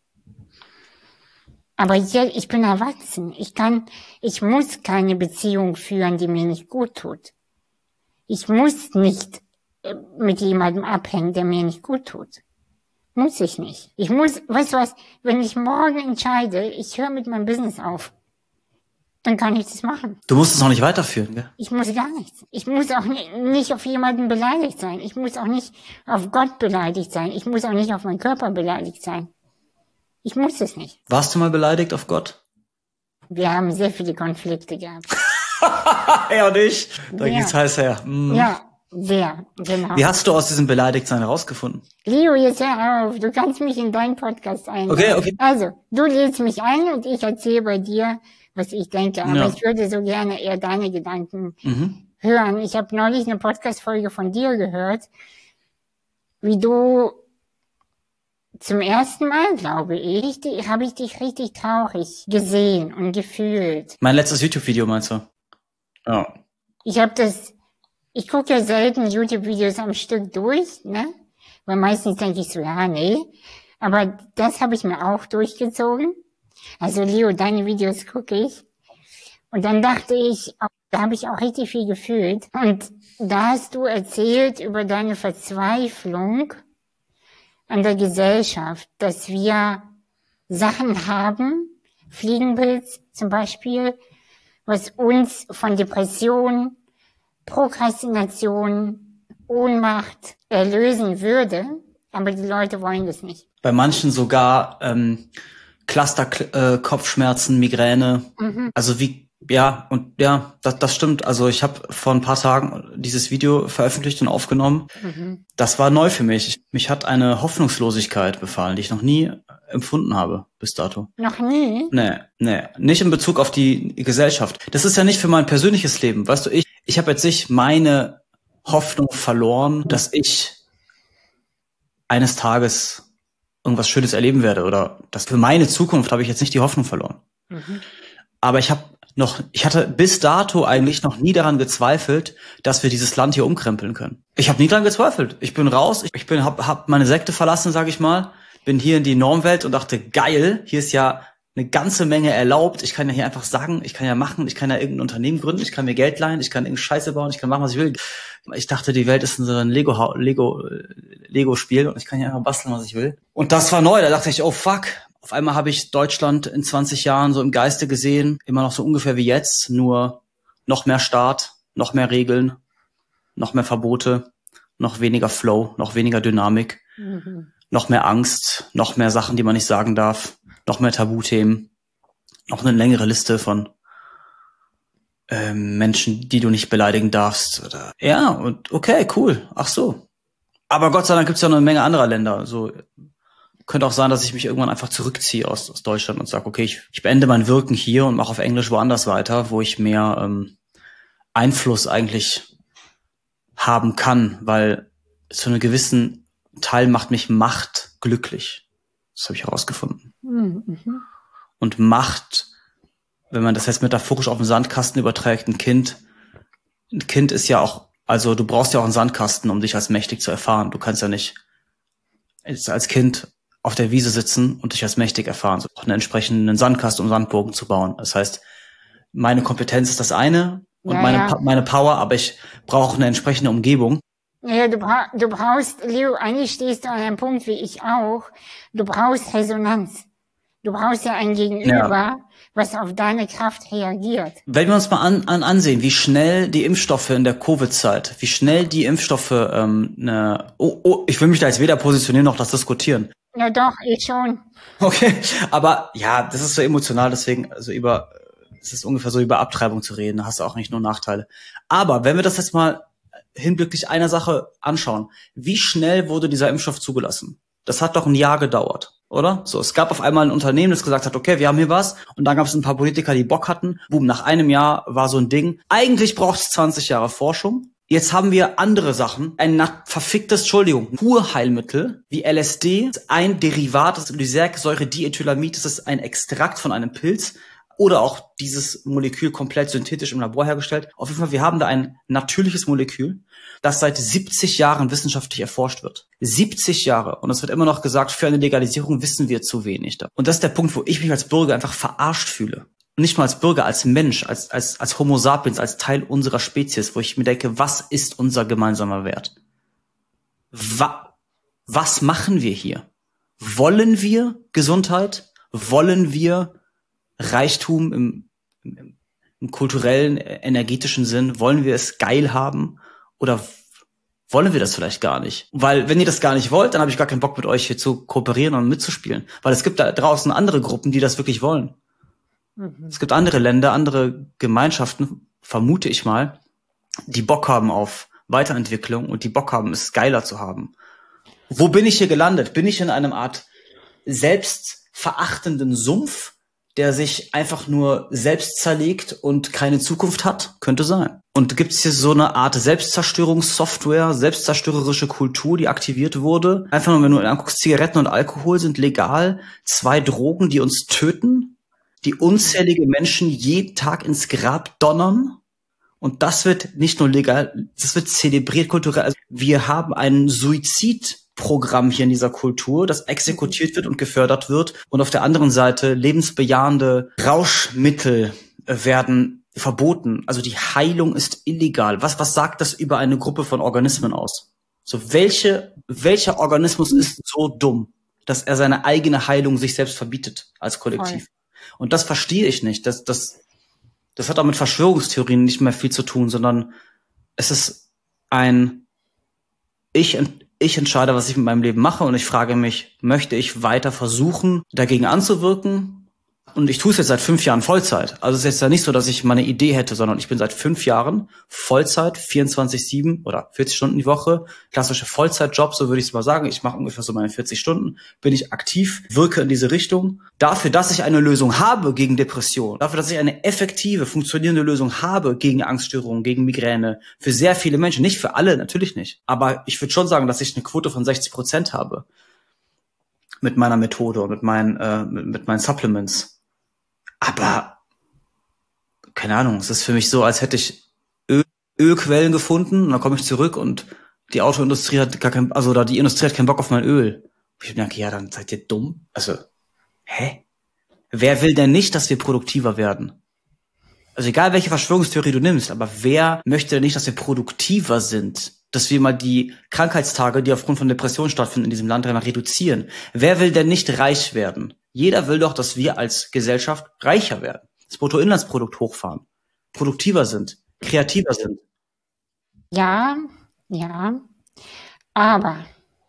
Aber jetzt, ich bin erwachsen. Ich muss keine Beziehung führen, die mir nicht gut tut. Ich muss nicht mit jemandem abhängen, der mir nicht gut tut. Muss ich nicht. Weißt du was, wenn ich morgen entscheide, ich höre mit meinem Business auf, dann kann ich das machen. Du musst es noch nicht weiterführen, gell? Ich muss gar nichts. Ich muss auch nicht auf jemanden beleidigt sein. Ich muss auch nicht auf Gott beleidigt sein. Ich muss auch nicht auf meinen Körper beleidigt sein. Ich muss es nicht. Warst du mal beleidigt auf Gott? Wir haben sehr viele Konflikte gehabt. Er und ich. Da geht's heiß her. Ja, sehr, genau. Wie hast du aus diesem Beleidigtsein herausgefunden? Leo, jetzt hör auf. Du kannst mich in deinen Podcast einladen. Okay. Also, du lädst mich ein und ich erzähle bei dir, was ich denke. Aber ich würde so gerne eher deine Gedanken hören. Ich habe neulich eine Podcast-Folge von dir gehört, wie du zum ersten Mal, glaube ich, habe ich dich richtig traurig gesehen und gefühlt. Mein letztes YouTube-Video meinst du? Ja. Ich gucke ja selten YouTube-Videos am Stück durch, ne? Weil meistens denke ich so, ja, nee. Aber das habe ich mir auch durchgezogen. Also Leo, deine Videos gucke ich. Und dann dachte ich, da habe ich auch richtig viel gefühlt. Und da hast du erzählt über deine Verzweiflung an der Gesellschaft, dass wir Sachen haben, Fliegenpilz zum Beispiel, was uns von Depression, Prokrastination, Ohnmacht erlösen würde, aber die Leute wollen das nicht. Bei manchen sogar Cluster, Kopfschmerzen, Migräne. Also das stimmt. Also ich habe vor ein paar Tagen dieses Video veröffentlicht und aufgenommen. Das war neu für mich. Mich hat eine Hoffnungslosigkeit befallen, die ich noch nie empfunden habe bis dato. Noch nie? Nee. Nicht in Bezug auf die Gesellschaft. Das ist ja nicht für mein persönliches Leben. Weißt du, ich habe jetzt nicht meine Hoffnung verloren, dass ich eines Tages irgendwas Schönes erleben werde oder das für meine Zukunft habe ich jetzt nicht die Hoffnung verloren. Aber ich hatte bis dato eigentlich noch nie daran gezweifelt, dass wir dieses Land hier umkrempeln können. Ich habe nie daran gezweifelt. Ich bin raus, hab meine Sekte verlassen, sage ich mal, bin hier in die Normwelt und dachte, geil, hier ist ja eine ganze Menge erlaubt. Ich kann ja hier einfach sagen, ich kann ja machen, ich kann ja irgendein Unternehmen gründen, ich kann mir Geld leihen, ich kann irgendeine Scheiße bauen, ich kann machen, was ich will. Ich dachte, die Welt ist so ein Lego-Spiel und ich kann hier einfach basteln, was ich will. Und das war neu, da dachte ich, oh fuck. Auf einmal habe ich Deutschland in 20 Jahren so im Geiste gesehen, immer noch so ungefähr wie jetzt, nur noch mehr Staat, noch mehr Regeln, noch mehr Verbote, noch weniger Flow, noch weniger Dynamik, noch mehr Angst, noch mehr Sachen, die man nicht sagen darf, noch mehr Tabuthemen, noch eine längere Liste von Menschen, die du nicht beleidigen darfst. Oder ja, und okay, cool, ach so. Aber Gott sei Dank gibt's ja noch eine Menge anderer Länder, so. Könnte auch sein, dass ich mich irgendwann einfach zurückziehe aus Deutschland und sage, okay, ich beende mein Wirken hier und mache auf Englisch woanders weiter, wo ich mehr Einfluss eigentlich haben kann, weil zu einem gewissen Teil macht mich Macht glücklich. Das habe ich herausgefunden. Und Macht, wenn man das jetzt metaphorisch auf den Sandkasten überträgt, ein Kind ist ja auch, also du brauchst ja auch einen Sandkasten, um dich als mächtig zu erfahren. Du kannst ja nicht als Kind auf der Wiese sitzen und dich als mächtig erfahren. So auch einen entsprechenden Sandkasten, um Sandburgen zu bauen. Das heißt, meine Kompetenz ist das eine und meine Power, aber ich brauche eine entsprechende Umgebung. Ja, du brauchst, Leo, eigentlich stehst du an einem Punkt wie ich auch. Du brauchst Resonanz. Du brauchst ja ein Gegenüber, was auf deine Kraft reagiert. Wenn wir uns mal ansehen, wie schnell die Impfstoffe in der Covid-Zeit, wie schnell die Impfstoffe, ich will mich da jetzt weder positionieren noch das diskutieren. Ja doch, ich schon. Okay, aber ja, das ist so emotional, deswegen, also über Es ist ungefähr so, über Abtreibung zu reden, da hast du auch nicht nur Nachteile. Aber wenn wir das jetzt mal hinblicklich einer Sache anschauen, wie schnell wurde dieser Impfstoff zugelassen? Das hat doch ein Jahr gedauert, oder? So, es gab auf einmal ein Unternehmen, das gesagt hat, okay, wir haben hier was, und dann gab es ein paar Politiker, die Bock hatten. Boom, nach einem Jahr war so ein Ding. Eigentlich braucht es 20 Jahre Forschung. Jetzt haben wir andere Sachen. Ein verficktes, Urheilmittel wie LSD, ein Derivat des Lysergsäure-Diethylamid, das ist ein Extrakt von einem Pilz, oder auch dieses Molekül komplett synthetisch im Labor hergestellt. Auf jeden Fall, wir haben da ein natürliches Molekül, das seit 70 Jahren wissenschaftlich erforscht wird. 70 Jahre. Und es wird immer noch gesagt, für eine Legalisierung wissen wir zu wenig. Und das ist der Punkt, wo ich mich als Bürger einfach verarscht fühle. Und nicht mal als Bürger, als Mensch, als Homo sapiens, als Teil unserer Spezies, wo ich mir denke, was ist unser gemeinsamer Wert? Was machen wir hier? Wollen wir Gesundheit? Wollen wir Reichtum im kulturellen, energetischen Sinn? Wollen wir es geil haben? Oder wollen wir das vielleicht gar nicht? Weil wenn ihr das gar nicht wollt, dann habe ich gar keinen Bock mit euch hier zu kooperieren und mitzuspielen. Weil es gibt da draußen andere Gruppen, die das wirklich wollen. Es gibt andere Länder, andere Gemeinschaften, vermute ich mal, die Bock haben auf Weiterentwicklung und die Bock haben, es geiler zu haben. Wo bin ich hier gelandet? Bin ich in einem Art selbstverachtenden Sumpf, der sich einfach nur selbst zerlegt und keine Zukunft hat? Könnte sein. Und gibt es hier so eine Art Selbstzerstörungssoftware, selbstzerstörerische Kultur, die aktiviert wurde? Einfach nur, wenn du anguckst, Zigaretten und Alkohol sind legal. 2 Drogen, die uns töten, die unzählige Menschen jeden Tag ins Grab donnern. Und das wird nicht nur legal, das wird zelebriert kulturell. Also wir haben einen Suizidprogramm hier in dieser Kultur, das exekutiert wird und gefördert wird. Und auf der anderen Seite lebensbejahende Rauschmittel werden verboten. Also die Heilung ist illegal. Was sagt das über eine Gruppe von Organismen aus? So, welcher Organismus ist so dumm, dass er seine eigene Heilung sich selbst verbietet als Kollektiv? Voll. Und das verstehe ich nicht. Das hat auch mit Verschwörungstheorien nicht mehr viel zu tun, sondern es ist ich entscheide, was ich mit meinem Leben mache, und ich frage mich, möchte ich weiter versuchen, dagegen anzuwirken? Und ich tue es jetzt seit 5 Jahren Vollzeit. Also es ist jetzt ja nicht so, dass ich mal eine Idee hätte, sondern ich bin seit 5 Jahren Vollzeit, 24/7 oder 40 Stunden die Woche, klassische Vollzeitjob, so würde ich es mal sagen. Ich mache ungefähr so meine 40 Stunden, bin ich aktiv, wirke in diese Richtung. Dafür, dass ich eine Lösung habe gegen Depression, dafür, dass ich eine effektive, funktionierende Lösung habe gegen Angststörungen, gegen Migräne, für sehr viele Menschen, nicht für alle, natürlich nicht. Aber ich würde schon sagen, dass ich eine Quote von 60% habe mit meiner Methode und mit meinen Supplements. Aber, keine Ahnung, es ist für mich so, als hätte ich Ölquellen gefunden, und dann komme ich zurück und die Autoindustrie hat die Industrie hat keinen Bock auf mein Öl. Ich denke, ja, dann seid ihr dumm. Also, wer will denn nicht, dass wir produktiver werden? Also egal, welche Verschwörungstheorie du nimmst, aber wer möchte denn nicht, dass wir produktiver sind? Dass wir mal die Krankheitstage, die aufgrund von Depressionen stattfinden in diesem Land, reduzieren. Wer will denn nicht reich werden? Jeder will doch, dass wir als Gesellschaft reicher werden, das Bruttoinlandsprodukt hochfahren, produktiver sind, kreativer sind. Ja, aber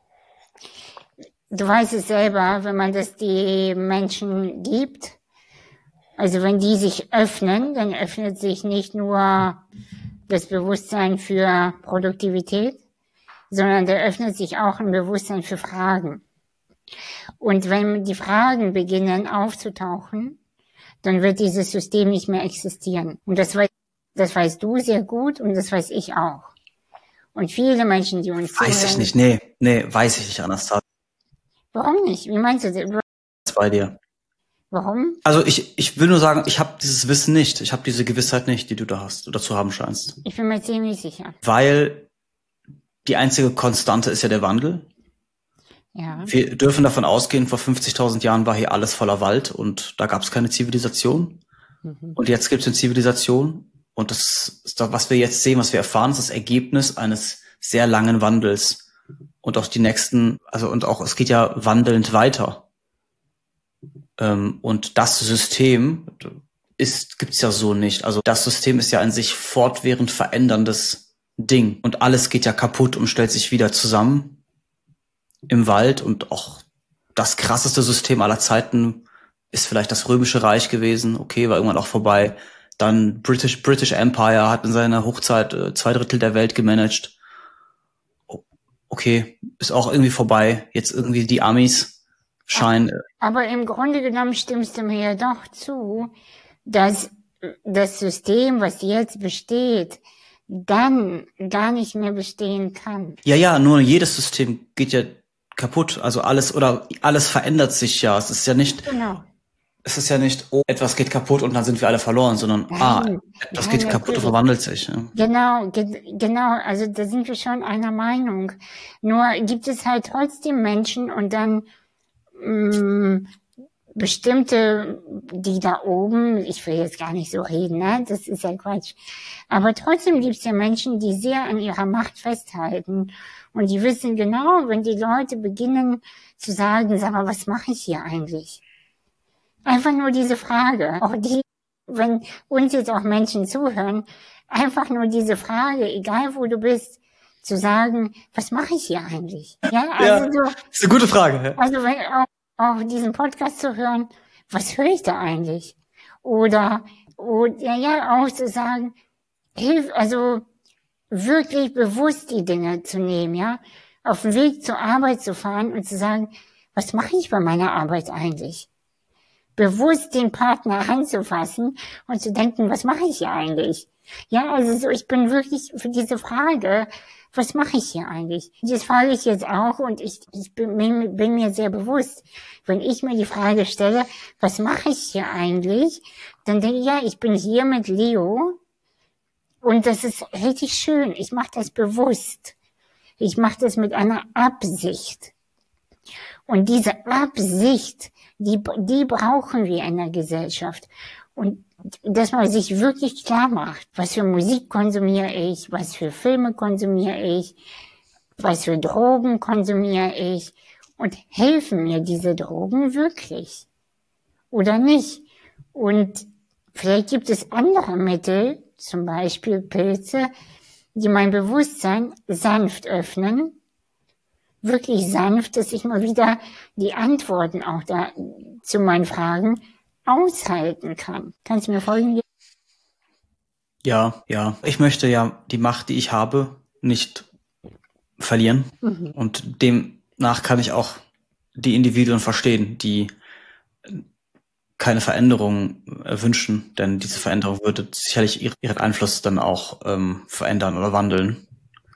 du weißt es selber, wenn man das die Menschen gibt, also wenn die sich öffnen, dann öffnet sich nicht nur das Bewusstsein für Produktivität, sondern da öffnet sich auch ein Bewusstsein für Fragen. Und wenn die Fragen beginnen aufzutauchen, dann wird dieses System nicht mehr existieren. Und das weißt du sehr gut und das weiß ich auch. Und viele Menschen, die uns zuhören... Weiß ich nicht, nee, weiß ich nicht, Anastasia. Warum nicht? Wie meinst du das? Bei dir. Warum? Also ich will nur sagen, ich habe dieses Wissen nicht. Ich habe diese Gewissheit nicht, die du da hast oder zu haben scheinst. Ich bin mir ziemlich sicher. Weil die einzige Konstante ist ja der Wandel. Ja. Wir dürfen davon ausgehen, vor 50.000 Jahren war hier alles voller Wald und da gab es keine Zivilisation. Und jetzt gibt es eine Zivilisation. Und das ist da, was wir jetzt sehen, was wir erfahren, ist das Ergebnis eines sehr langen Wandels. Und auch die nächsten, es geht ja wandelnd weiter. Und das System gibt's ja so nicht. Also das System ist ja ein sich fortwährend veränderndes Ding. Und alles geht ja kaputt und stellt sich wieder zusammen im Wald. Und auch das krasseste System aller Zeiten ist vielleicht das Römische Reich gewesen, okay, war irgendwann auch vorbei. Dann British Empire hat in seiner Hochzeit 2/3 der Welt gemanagt. Okay, ist auch irgendwie vorbei. Jetzt irgendwie die Amis scheinen. Aber im Grunde genommen stimmst du mir ja doch zu, dass das System, was jetzt besteht, dann gar nicht mehr bestehen kann. Ja, nur jedes System geht ja kaputt. Also alles verändert sich ja. Es ist ja nicht, Genau. oh, etwas geht kaputt und dann sind wir alle verloren, sondern etwas geht kaputt und verwandelt sich. Ja. Genau, also da sind wir schon einer Meinung. Nur gibt es halt trotzdem Menschen und dann bestimmte, die da oben, ich will jetzt gar nicht so reden, ne? Das ist ja Quatsch. Aber trotzdem gibt es ja Menschen, die sehr an ihrer Macht festhalten. Und die wissen genau, wenn die Leute beginnen zu sagen, sag mal, was mache ich hier eigentlich? Einfach nur diese Frage. Auch die, wenn uns jetzt auch Menschen zuhören, einfach nur diese Frage, egal wo du bist, zu sagen, was mache ich hier eigentlich? Ja, also so, ist eine gute Frage. Also wenn auch diesen Podcast zu hören, was höre ich da eigentlich? Oder ja, auch zu sagen, also wirklich bewusst die Dinge zu nehmen, ja, auf dem Weg zur Arbeit zu fahren und zu sagen, was mache ich bei meiner Arbeit eigentlich? Bewusst den Partner anzufassen und zu denken, was mache ich hier eigentlich? Ja, also so, ich bin wirklich für diese Frage, was mache ich hier eigentlich? Das frage ich jetzt auch und ich bin mir sehr bewusst, wenn ich mir die Frage stelle, was mache ich hier eigentlich? Dann denke ich, ja, ich bin hier mit Leo und das ist richtig schön. Ich mache das bewusst. Ich mache das mit einer Absicht. Und diese Absicht, die brauchen wir in der Gesellschaft. Und dass man sich wirklich klar macht, was für Musik konsumiere ich, was für Filme konsumiere ich, was für Drogen konsumiere ich und helfen mir diese Drogen wirklich oder nicht? Und vielleicht gibt es andere Mittel, zum Beispiel Pilze, die mein Bewusstsein sanft öffnen, wirklich sanft, dass ich mal wieder die Antworten auch da zu meinen Fragen aushalten kann. Kannst du mir folgen? Ja. Ich möchte ja die Macht, die ich habe, nicht verlieren. Und demnach kann ich auch die Individuen verstehen, die keine Veränderung wünschen, denn diese Veränderung würde sicherlich ihren Einfluss dann auch verändern oder wandeln.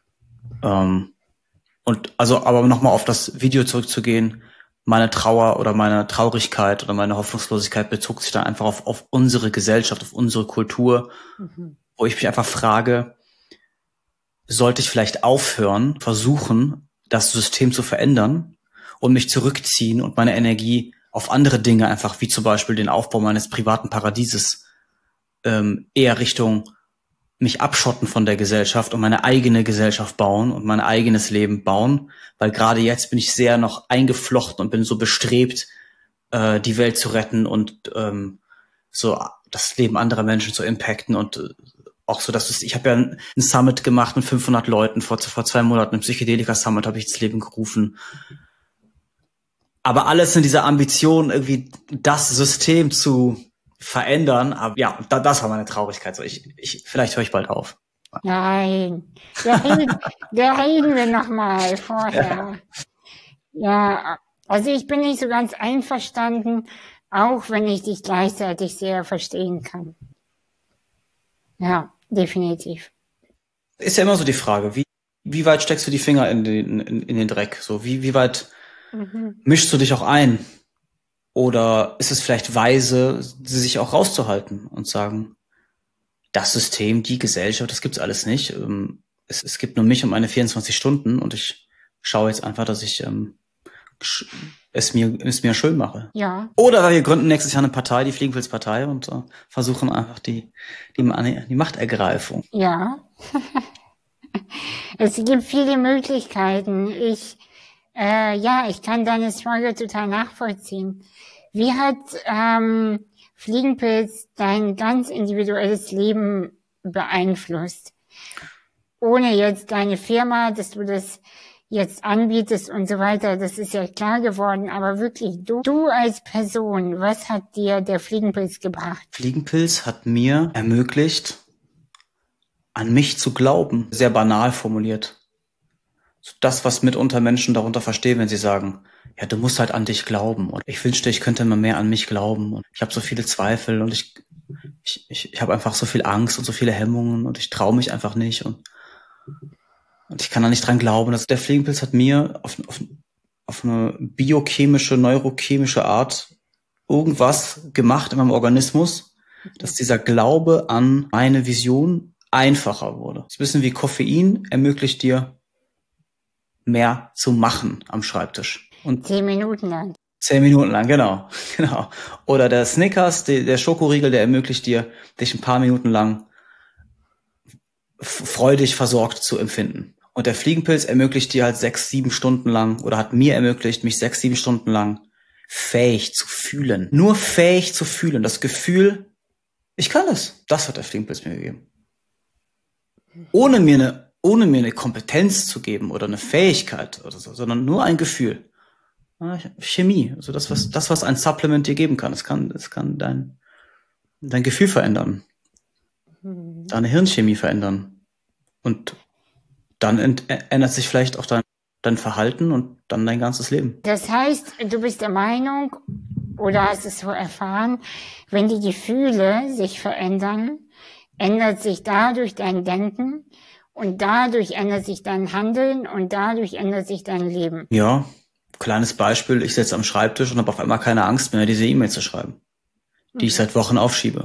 Und also, aber nochmal auf das Video zurückzugehen, meine Trauer oder meine Traurigkeit oder meine Hoffnungslosigkeit bezog sich dann einfach auf unsere Gesellschaft, auf unsere Kultur, wo ich mich einfach frage, sollte ich vielleicht aufhören, versuchen, das System zu verändern und mich zurückziehen und meine Energie auf andere Dinge einfach, wie zum Beispiel den Aufbau meines privaten Paradieses, eher Richtung mich abschotten von der Gesellschaft und meine eigene Gesellschaft bauen und mein eigenes Leben bauen, weil gerade jetzt bin ich sehr noch eingeflochten und bin so bestrebt, die Welt zu retten und so das Leben anderer Menschen zu impacten und auch so, ich habe ja ein Summit gemacht mit 500 Leuten vor 2 Monaten, ein Psychedelika-Summit habe ich ins Leben gerufen. Aber alles in dieser Ambition, irgendwie das System zu verändern, aber ja, das war meine Traurigkeit. So, vielleicht höre ich bald auf. Nein, da reden wir noch mal vorher. Ja, also ich bin nicht so ganz einverstanden, auch wenn ich dich gleichzeitig sehr verstehen kann. Ja, definitiv. Ist ja immer so die Frage, wie weit steckst du die Finger in den Dreck? So, wie weit mischst du dich auch ein? Oder ist es vielleicht weise, sich auch rauszuhalten und sagen, das System, die Gesellschaft, das gibt's alles nicht. Es gibt nur mich und meine 24 Stunden und ich schaue jetzt einfach, dass ich es mir schön mache. Ja. Oder wir gründen nächstes Jahr eine Partei, die Fliegenpilzpartei, und versuchen einfach die Machtergreifung. Ja. Es gibt viele Möglichkeiten. Ich kann deine Frage total nachvollziehen. Wie hat Fliegenpilz dein ganz individuelles Leben beeinflusst? Ohne jetzt deine Firma, dass du das jetzt anbietest und so weiter, das ist ja klar geworden, aber wirklich, du als Person, was hat dir der Fliegenpilz gebracht? Fliegenpilz hat mir ermöglicht, an mich zu glauben, sehr banal formuliert. Das, was mitunter Menschen darunter verstehen, wenn sie sagen, ja, du musst halt an dich glauben. Und ich wünschte, ich könnte immer mehr an mich glauben. Und ich habe so viele Zweifel und ich habe einfach so viel Angst und so viele Hemmungen und ich traue mich einfach nicht. Und ich kann da nicht dran glauben. Der Fliegenpilz hat mir auf eine biochemische, neurochemische Art irgendwas gemacht in meinem Organismus, dass dieser Glaube an meine Vision einfacher wurde. Das ist ein bisschen wie Koffein ermöglicht dir, mehr zu machen am Schreibtisch. Und 10 Minuten lang. 10 Minuten lang, genau. Oder der Snickers, der Schokoriegel, der ermöglicht dir, dich ein paar Minuten lang freudig versorgt zu empfinden. Und der Fliegenpilz ermöglicht dir halt 6-7 Stunden lang oder hat mir ermöglicht, mich 6-7 Stunden lang fähig zu fühlen. Nur fähig zu fühlen. Das Gefühl, ich kann es. Das hat der Fliegenpilz mir gegeben. Ohne mir eine Kompetenz zu geben oder eine Fähigkeit oder so, sondern nur ein Gefühl. Chemie, also das, was ein Supplement dir geben kann. Es kann dein Gefühl verändern. Deine Hirnchemie verändern. Und dann ändert sich vielleicht auch dein Verhalten und dann dein ganzes Leben. Das heißt, du bist der Meinung, oder hast es so erfahren, wenn die Gefühle sich verändern, ändert sich dadurch dein Denken und dadurch ändert sich dein Handeln und dadurch ändert sich dein Leben. Ja, kleines Beispiel, ich sitze am Schreibtisch und habe auf einmal keine Angst mehr, diese E-Mail zu schreiben, die ich seit Wochen aufschiebe.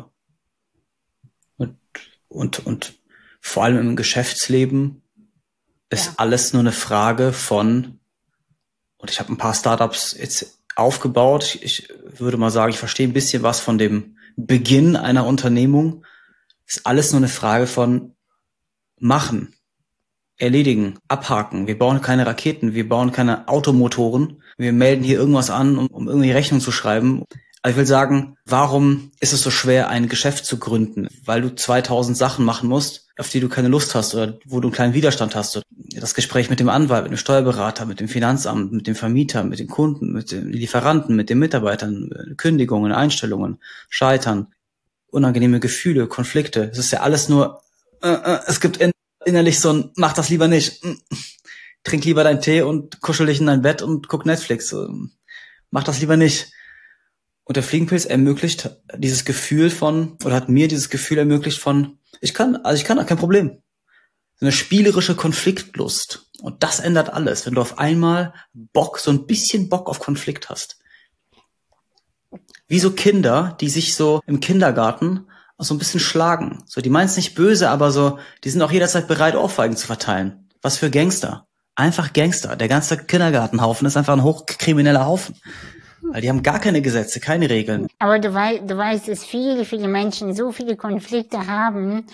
Und vor allem im Geschäftsleben ist alles nur eine Frage von, und ich habe ein paar Startups jetzt aufgebaut, ich würde mal sagen, ich verstehe ein bisschen was von dem Beginn einer Unternehmung, ist alles nur eine Frage von machen, erledigen, abhaken. Wir bauen keine Raketen, wir bauen keine Automotoren, wir melden hier irgendwas an, um irgendwie Rechnung zu schreiben. Also ich will sagen, warum ist es so schwer, ein Geschäft zu gründen? Weil du 2000 Sachen machen musst, auf die du keine Lust hast oder wo du einen kleinen Widerstand hast. Das Gespräch mit dem Anwalt, mit dem Steuerberater, mit dem Finanzamt, mit dem Vermieter, mit den Kunden, mit den Lieferanten, mit den Mitarbeitern, Kündigungen, Einstellungen, Scheitern, unangenehme Gefühle, Konflikte. Es ist ja alles nur, es gibt innerlich so ein, mach das lieber nicht. Trink lieber deinen Tee und kuschel dich in dein Bett und guck Netflix. Mach das lieber nicht. Und der Fliegenpilz ermöglicht dieses Gefühl von, oder hat mir dieses Gefühl ermöglicht von, ich kann, kein Problem. So eine spielerische Konfliktlust. Und das ändert alles, wenn du auf einmal so ein bisschen Bock auf Konflikt hast. Wie so Kinder, die sich so im Kindergarten so ein bisschen schlagen. So, die meinen es nicht böse, aber so, die sind auch jederzeit bereit, Ohrfeigen zu verteilen. Was für Gangster. Einfach Gangster. Der ganze Kindergartenhaufen ist einfach ein hochkrimineller Haufen. Weil die haben gar keine Gesetze, keine Regeln. Aber du weißt, dass viele Menschen so viele Konflikte haben,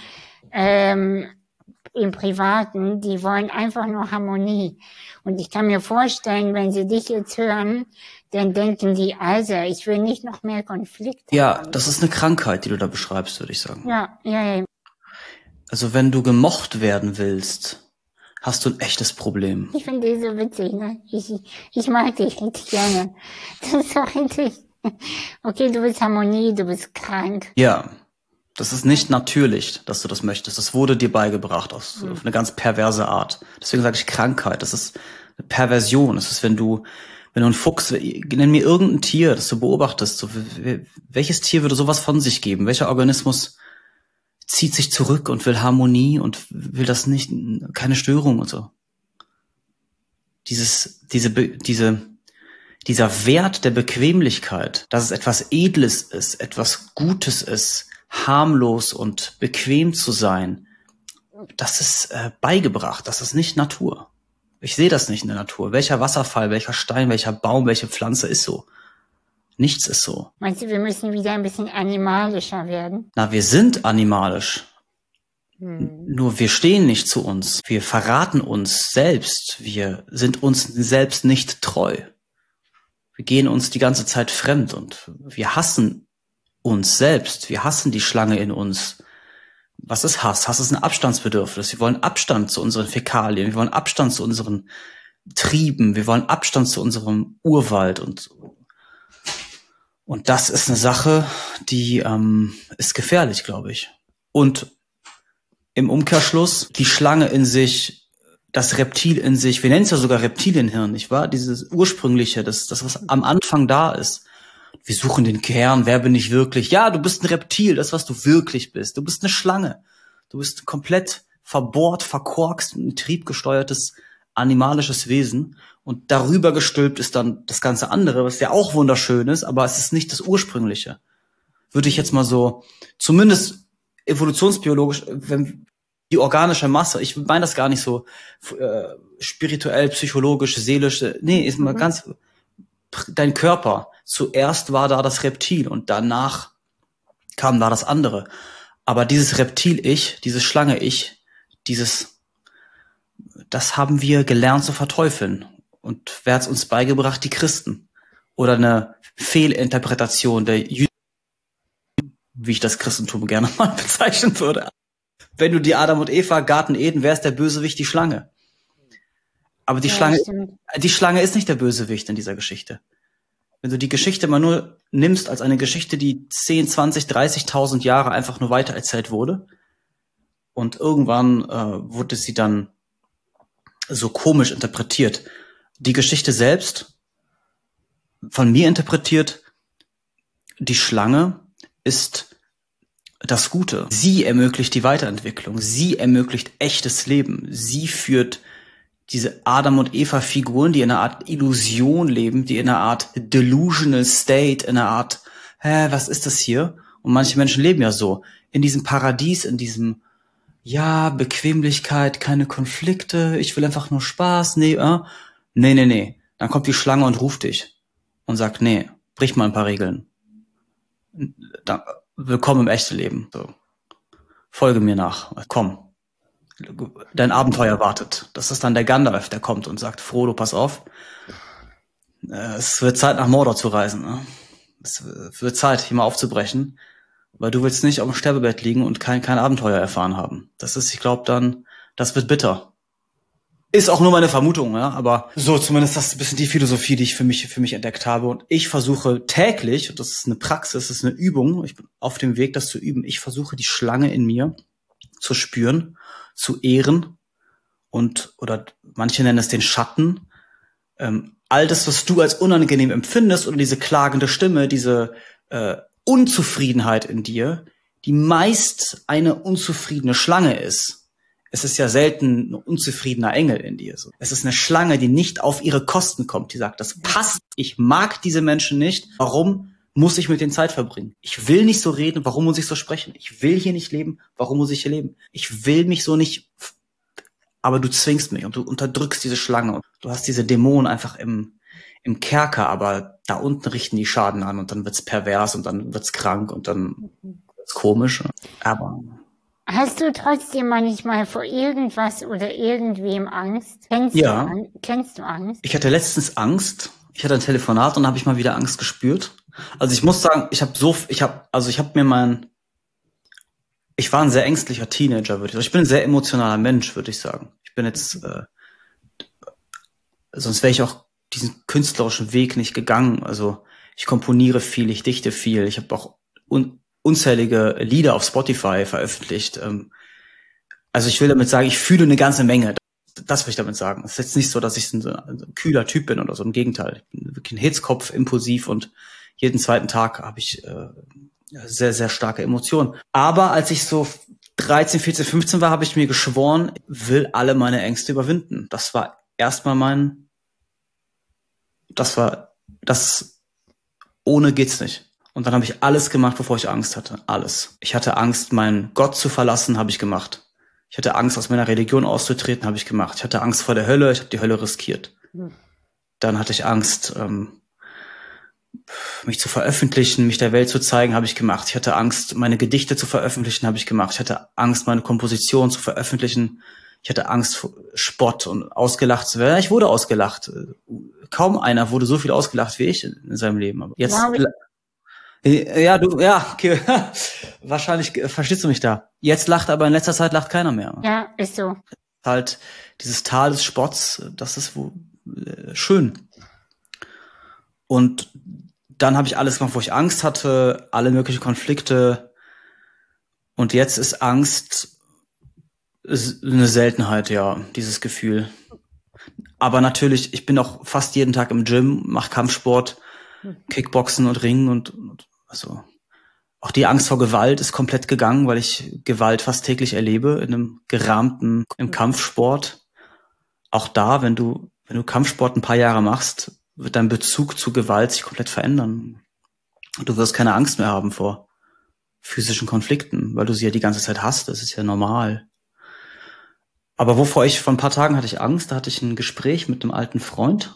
im Privaten, die wollen einfach nur Harmonie. Und ich kann mir vorstellen, wenn sie dich jetzt hören, dann denken die, also, ich will nicht noch mehr Konflikte haben. Das ist eine Krankheit, die du da beschreibst, würde ich sagen. Ja. Also wenn du gemocht werden willst, hast du ein echtes Problem. Ich finde die so witzig, ne? Ich mag dich richtig gerne. Das ist so richtig. Okay, du willst Harmonie, du bist krank. Ja, das ist nicht natürlich, dass du das möchtest. Das wurde dir beigebracht auf eine ganz perverse Art. Deswegen sage ich Krankheit. Das ist eine Perversion. Das ist, wenn du ein Fuchs, nenn mir irgendein Tier, das du beobachtest. So, welches Tier würde sowas von sich geben? Welcher Organismus zieht sich zurück und will Harmonie und will das nicht, keine Störung und so. Dieser Wert der Bequemlichkeit, dass es etwas Edles ist, etwas Gutes ist, harmlos und bequem zu sein, das ist beigebracht, das ist nicht Natur. Ich sehe das nicht in der Natur. Welcher Wasserfall, welcher Stein, welcher Baum, welche Pflanze ist so? Nichts ist so. Meinst du, wir müssen wieder ein bisschen animalischer werden? Na, wir sind animalisch. Nur wir stehen nicht zu uns. Wir verraten uns selbst. Wir sind uns selbst nicht treu. Wir gehen uns die ganze Zeit fremd und wir hassen uns selbst. Wir hassen die Schlange in uns. Was ist Hass? Hass ist ein Abstandsbedürfnis. Wir wollen Abstand zu unseren Fäkalien. Wir wollen Abstand zu unseren Trieben, wir wollen Abstand zu unserem Urwald und das ist eine Sache, die ist gefährlich, glaube ich. Und im Umkehrschluss, die Schlange in sich, das Reptil in sich, wir nennen es ja sogar Reptilienhirn, nicht wahr? Dieses ursprüngliche, das was am Anfang da ist. Wir suchen den Kern, wer bin ich wirklich? Ja, du bist ein Reptil, das, was du wirklich bist. Du bist eine Schlange. Du bist komplett verbohrt, verkorkst, ein triebgesteuertes animalisches Wesen. Und darüber gestülpt ist dann das ganze andere, was ja auch wunderschön ist, aber es ist nicht das Ursprüngliche. Würde ich jetzt mal so, zumindest evolutionsbiologisch, wenn die organische Masse, ich meine das gar nicht so spirituell, psychologisch, seelisch, nee, ist mal ganz, dein Körper, zuerst war da das Reptil und danach kam da das andere. Aber dieses Reptil-Ich, dieses Schlange-Ich, das haben wir gelernt zu verteufeln. Und wer hat's uns beigebracht? Die Christen. Oder eine Fehlinterpretation der Juden, wie ich das Christentum gerne mal bezeichnen würde. Wenn du die Adam und Eva, Garten Eden, wer ist der Bösewicht? Die Schlange. Aber die Schlange ist nicht der Bösewicht in dieser Geschichte. Wenn du die Geschichte mal nur nimmst als eine Geschichte, die 10, 20, 30.000 Jahre einfach nur weitererzählt wurde und irgendwann wurde sie dann so komisch interpretiert. Die Geschichte selbst, von mir interpretiert, die Schlange ist das Gute. Sie ermöglicht die Weiterentwicklung. Sie ermöglicht echtes Leben. Sie führt diese Adam- und Eva-Figuren, die in einer Art Illusion leben, die in einer Art delusional state, in einer Art, was ist das hier? Und manche Menschen leben ja so, in diesem Paradies, in diesem, ja, Bequemlichkeit, keine Konflikte, ich will einfach nur Spaß, nee. Dann kommt die Schlange und ruft dich und sagt, nee, brich mal ein paar Regeln. Willkommen im echten Leben. So. Folge mir nach, komm. Dein Abenteuer wartet. Das ist dann der Gandalf, der kommt und sagt, Frodo, pass auf. Es wird Zeit, nach Mordor zu reisen. Ne? Es wird Zeit, hier mal aufzubrechen, weil du willst nicht auf dem Sterbebett liegen und kein Abenteuer erfahren haben. Das ist, ich glaube dann, das wird bitter. Ist auch nur meine Vermutung, ja, aber so zumindest das ist ein bisschen die Philosophie, die ich für mich entdeckt habe. Und ich versuche täglich, und das ist eine Praxis, das ist eine Übung, ich bin auf dem Weg, das zu üben, ich versuche die Schlange in mir zu spüren, zu ehren oder manche nennen es den Schatten. All das, was du als unangenehm empfindest oder diese klagende Stimme, diese Unzufriedenheit in dir, die meist eine unzufriedene Schlange ist. Es ist ja selten ein unzufriedener Engel in dir. Es ist eine Schlange, die nicht auf ihre Kosten kommt, die sagt, das passt, ich mag diese Menschen nicht, warum muss ich mit denen Zeit verbringen? Ich will nicht so reden, warum muss ich so sprechen? Ich will hier nicht leben, warum muss ich hier leben? Ich will mich so nicht, aber du zwingst mich und du unterdrückst diese Schlange. Und du hast diese Dämonen einfach im Kerker, aber da unten richten die Schaden an und dann wird's pervers und dann wird's krank und dann wird's komisch. Aber hast du trotzdem manchmal vor irgendwas oder irgendwem Angst? Kennst du Angst? Ich hatte letztens Angst. Ich hatte ein Telefonat und habe ich mal wieder Angst gespürt. Also ich muss sagen, ich war ein sehr ängstlicher Teenager, würde ich sagen. Ich bin ein sehr emotionaler Mensch, würde ich sagen. Ich bin jetzt, sonst wäre ich auch diesen künstlerischen Weg nicht gegangen. Also ich komponiere viel, ich dichte viel. Ich habe auch unzählige Lieder auf Spotify veröffentlicht. Also ich will damit sagen, ich fühle eine ganze Menge. Das will ich damit sagen. Es ist jetzt nicht so, dass ich so ein kühler Typ bin oder so. Im Gegenteil. Ich bin wirklich ein Hitzkopf, impulsiv und jeden zweiten Tag habe ich sehr, sehr starke Emotionen. Aber als ich so 13, 14, 15 war, habe ich mir geschworen, will alle meine Ängste überwinden. Das war erstmal ohne geht's nicht. Und dann habe ich alles gemacht, bevor ich Angst hatte. Alles. Ich hatte Angst, meinen Gott zu verlassen, habe ich gemacht. Ich hatte Angst, aus meiner Religion auszutreten, habe ich gemacht. Ich hatte Angst vor der Hölle, ich habe die Hölle riskiert. Dann hatte ich Angst, mich zu veröffentlichen, mich der Welt zu zeigen, habe ich gemacht. Ich hatte Angst, meine Gedichte zu veröffentlichen, habe ich gemacht. Ich hatte Angst, meine Komposition zu veröffentlichen. Ich hatte Angst vor Spott und ausgelacht zu werden. Ich wurde ausgelacht. Kaum einer wurde so viel ausgelacht wie ich in seinem Leben. Aber jetzt, okay. Wahrscheinlich verstehst du mich da. Jetzt lacht aber in letzter Zeit lacht keiner mehr. Ja, ist so. Halt dieses Tal des Spotts, das ist, wo schön. Und dann habe ich alles gemacht, wo ich Angst hatte, alle möglichen Konflikte. Und jetzt ist Angst eine Seltenheit, ja, dieses Gefühl. Aber natürlich, ich bin auch fast jeden Tag im Gym, mache Kampfsport, Kickboxen und Ringen und also auch die Angst vor Gewalt ist komplett gegangen, weil ich Gewalt fast täglich erlebe in einem gerahmten, im Kampfsport. Auch da, wenn du Kampfsport ein paar Jahre machst, wird dein Bezug zu Gewalt sich komplett verändern. Du wirst keine Angst mehr haben vor physischen Konflikten, weil du sie ja die ganze Zeit hast. Das ist ja normal. Aber vor ein paar Tagen hatte ich Angst. Da hatte ich ein Gespräch mit einem alten Freund.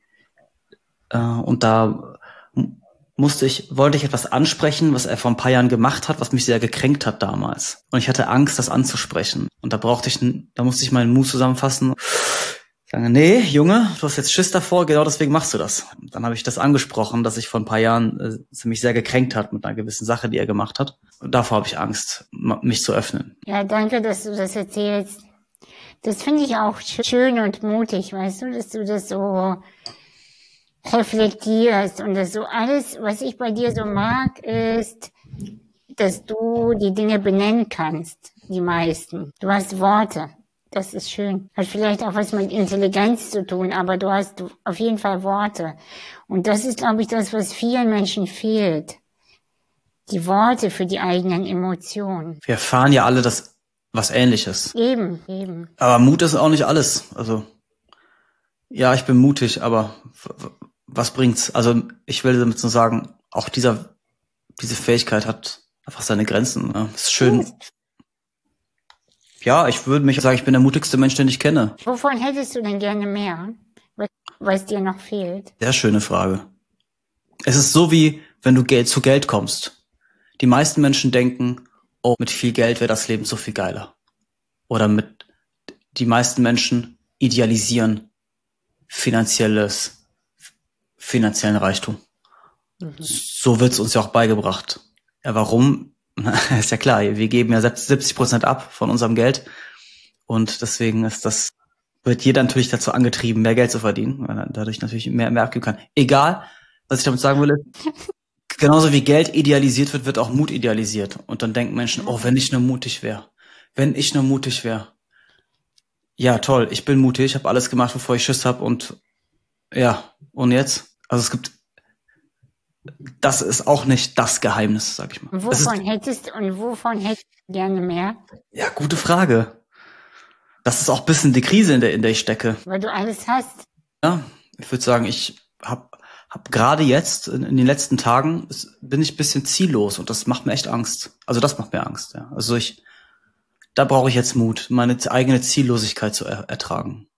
Und da wollte ich etwas ansprechen, was er vor ein paar Jahren gemacht hat, was mich sehr gekränkt hat damals. Und ich hatte Angst, das anzusprechen. Und da musste ich meinen Mut zusammenfassen. Sagen, nee, Junge, du hast jetzt Schiss davor, genau deswegen machst du das. Dann habe ich das angesprochen, dass ich vor ein paar Jahren mich sehr gekränkt hat mit einer gewissen Sache, die er gemacht hat. Und davor habe ich Angst, mich zu öffnen. Ja, danke, dass du das erzählst. Das finde ich auch schön und mutig, weißt du, dass du das so reflektierst und das so alles, was ich bei dir so mag, ist, dass du die Dinge benennen kannst, die meisten. Du hast Worte. Das ist schön. Hat vielleicht auch was mit Intelligenz zu tun, aber du hast auf jeden Fall Worte. Und das ist, glaube ich, das, was vielen Menschen fehlt. Die Worte für die eigenen Emotionen. Wir erfahren ja alle was Ähnliches. Eben. Aber Mut ist auch nicht alles. Also, ja, ich bin mutig, aber was bringt's? Also, ich will damit nur sagen, auch diese Fähigkeit hat einfach seine Grenzen. Ne? Ist schön. Ja, ich würde mich sagen, ich bin der mutigste Mensch, den ich kenne. Wovon hättest du denn gerne mehr, was dir noch fehlt? Sehr schöne Frage. Es ist so, wie wenn du zu Geld kommst. Die meisten Menschen denken, oh, mit viel Geld wäre das Leben so viel geiler. Oder die meisten Menschen idealisieren finanziellen Reichtum. So wird's uns ja auch beigebracht. Ja, warum? Ist ja klar, wir geben ja 70% ab von unserem Geld und deswegen wird jeder natürlich dazu angetrieben, mehr Geld zu verdienen, weil er dadurch natürlich mehr abgeben kann. Egal, was ich damit sagen will, genauso wie Geld idealisiert wird auch Mut idealisiert. Und dann denken Menschen, oh, wenn ich nur mutig wäre. Ja, toll, ich bin mutig, ich habe alles gemacht, bevor ich Schiss habe und jetzt? Also das ist auch nicht das Geheimnis, sag ich mal. Wovon hättest du gerne mehr? Ja, gute Frage. Das ist auch ein bisschen die Krise, in der ich stecke. Weil du alles hast. Ja, ich würde sagen, ich hab gerade jetzt, in den letzten Tagen, bin ich ein bisschen ziellos und das macht mir echt Angst. Also das macht mir Angst, ja. Also da brauche ich jetzt Mut, meine eigene Ziellosigkeit zu ertragen.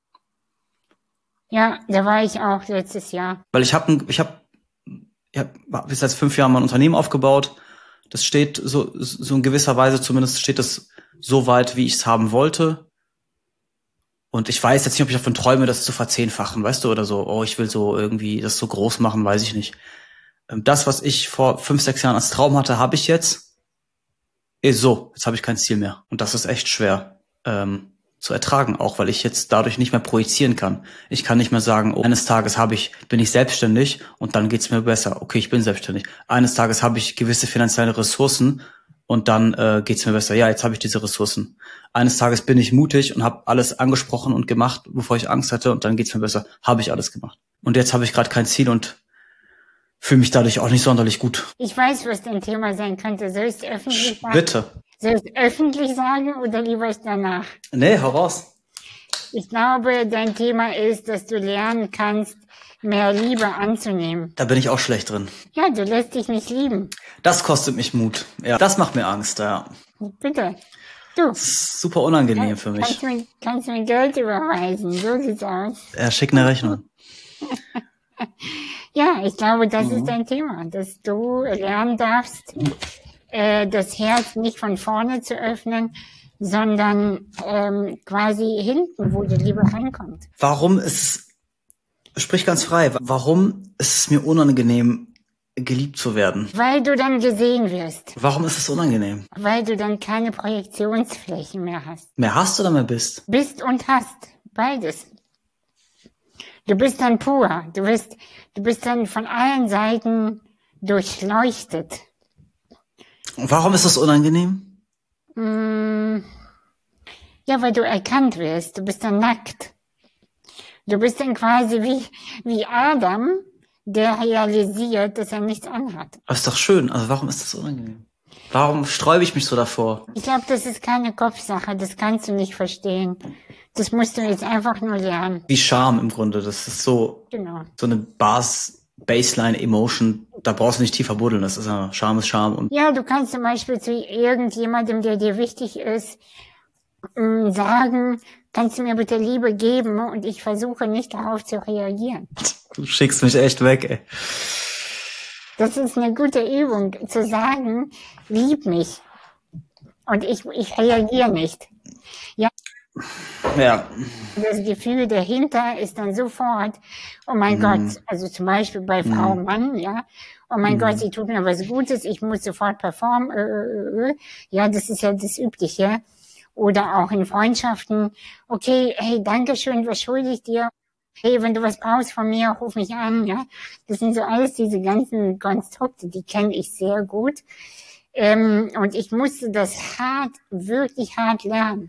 Ja, da war ich auch letztes Jahr. Weil ich habe bis seit 5 Jahren mein Unternehmen aufgebaut. Das steht so in gewisser Weise zumindest steht das so weit, wie ich es haben wollte. Und ich weiß jetzt nicht, ob ich davon träume, das zu verzehnfachen, weißt du, oder so. Oh, ich will so irgendwie das so groß machen, weiß ich nicht. Das, was ich vor 5, 6 Jahren als Traum hatte, habe ich jetzt. Jetzt habe ich kein Ziel mehr. Und das ist echt schwer zu ertragen, auch weil ich jetzt dadurch nicht mehr projizieren kann. Ich kann nicht mehr sagen, oh, eines Tages bin ich selbstständig und dann geht's mir besser. Okay, ich bin selbstständig. Eines Tages habe ich gewisse finanzielle Ressourcen und dann geht's mir besser. Ja, jetzt habe ich diese Ressourcen. Eines Tages bin ich mutig und habe alles angesprochen und gemacht, bevor ich Angst hatte und dann geht's mir besser. Habe ich alles gemacht. Und jetzt habe ich gerade kein Ziel und fühle mich dadurch auch nicht sonderlich gut. Ich weiß, was dein Thema sein könnte. Soll ich es öffentlich sagen? Bitte. Soll ich es öffentlich sagen oder lieber es danach? Nee, hau raus. Ich glaube, dein Thema ist, dass du lernen kannst, mehr Liebe anzunehmen. Da bin ich auch schlecht drin. Ja, du lässt dich nicht lieben. Das kostet mich Mut. Ja, das macht mir Angst, ja. Bitte. Du. Das ist super unangenehm für mich. Kannst du mir Geld überweisen? So sieht's aus. Ja, schick eine Rechnung. Ja, ich glaube, das ist dein Thema, dass du lernen darfst, das Herz nicht von vorne zu öffnen, sondern quasi hinten, wo die Liebe reinkommt. Sprich ganz frei, warum ist es mir unangenehm, geliebt zu werden? Weil du dann gesehen wirst. Warum ist es unangenehm? Weil du dann keine Projektionsflächen mehr hast. Mehr hast oder mehr bist? Bist und hast. Beides. Du bist dann pur. Du bist dann von allen Seiten durchleuchtet. Warum ist das unangenehm? Ja, weil du erkannt wirst. Du bist dann nackt. Du bist dann quasi wie Adam, der realisiert, dass er nichts anhat. Aber ist doch schön. Also warum ist das unangenehm? Warum sträube ich mich so davor? Ich glaube, das ist keine Kopfsache. Das kannst du nicht verstehen. Das musst du jetzt einfach nur lernen. Wie Scham im Grunde. Das ist so, Genau. so eine Baseline-Emotion. Da brauchst du nicht tiefer buddeln. Das ist ja Scham ist Scham. Und Ja, du kannst zum Beispiel zu irgendjemandem, der dir wichtig ist, sagen, kannst du mir bitte Liebe geben, und ich versuche nicht darauf zu reagieren. du schickst mich echt weg, ey. Das ist eine gute Übung, zu sagen, lieb mich. Und ich reagiere nicht. Ja, Ja. das Gefühl dahinter ist dann sofort, oh mein Gott, also zum Beispiel bei Frau, Mann, ja, oh mein Gott, sie tut mir was Gutes, ich muss sofort performen, ja, das ist ja das Übliche. Oder auch in Freundschaften, okay, hey, danke schön, was schulde ich dir? Hey, wenn du was brauchst von mir, ruf mich an, ja. Das sind so alles diese ganzen Konstrukte, die kenne ich sehr gut. Und ich musste das wirklich hart lernen.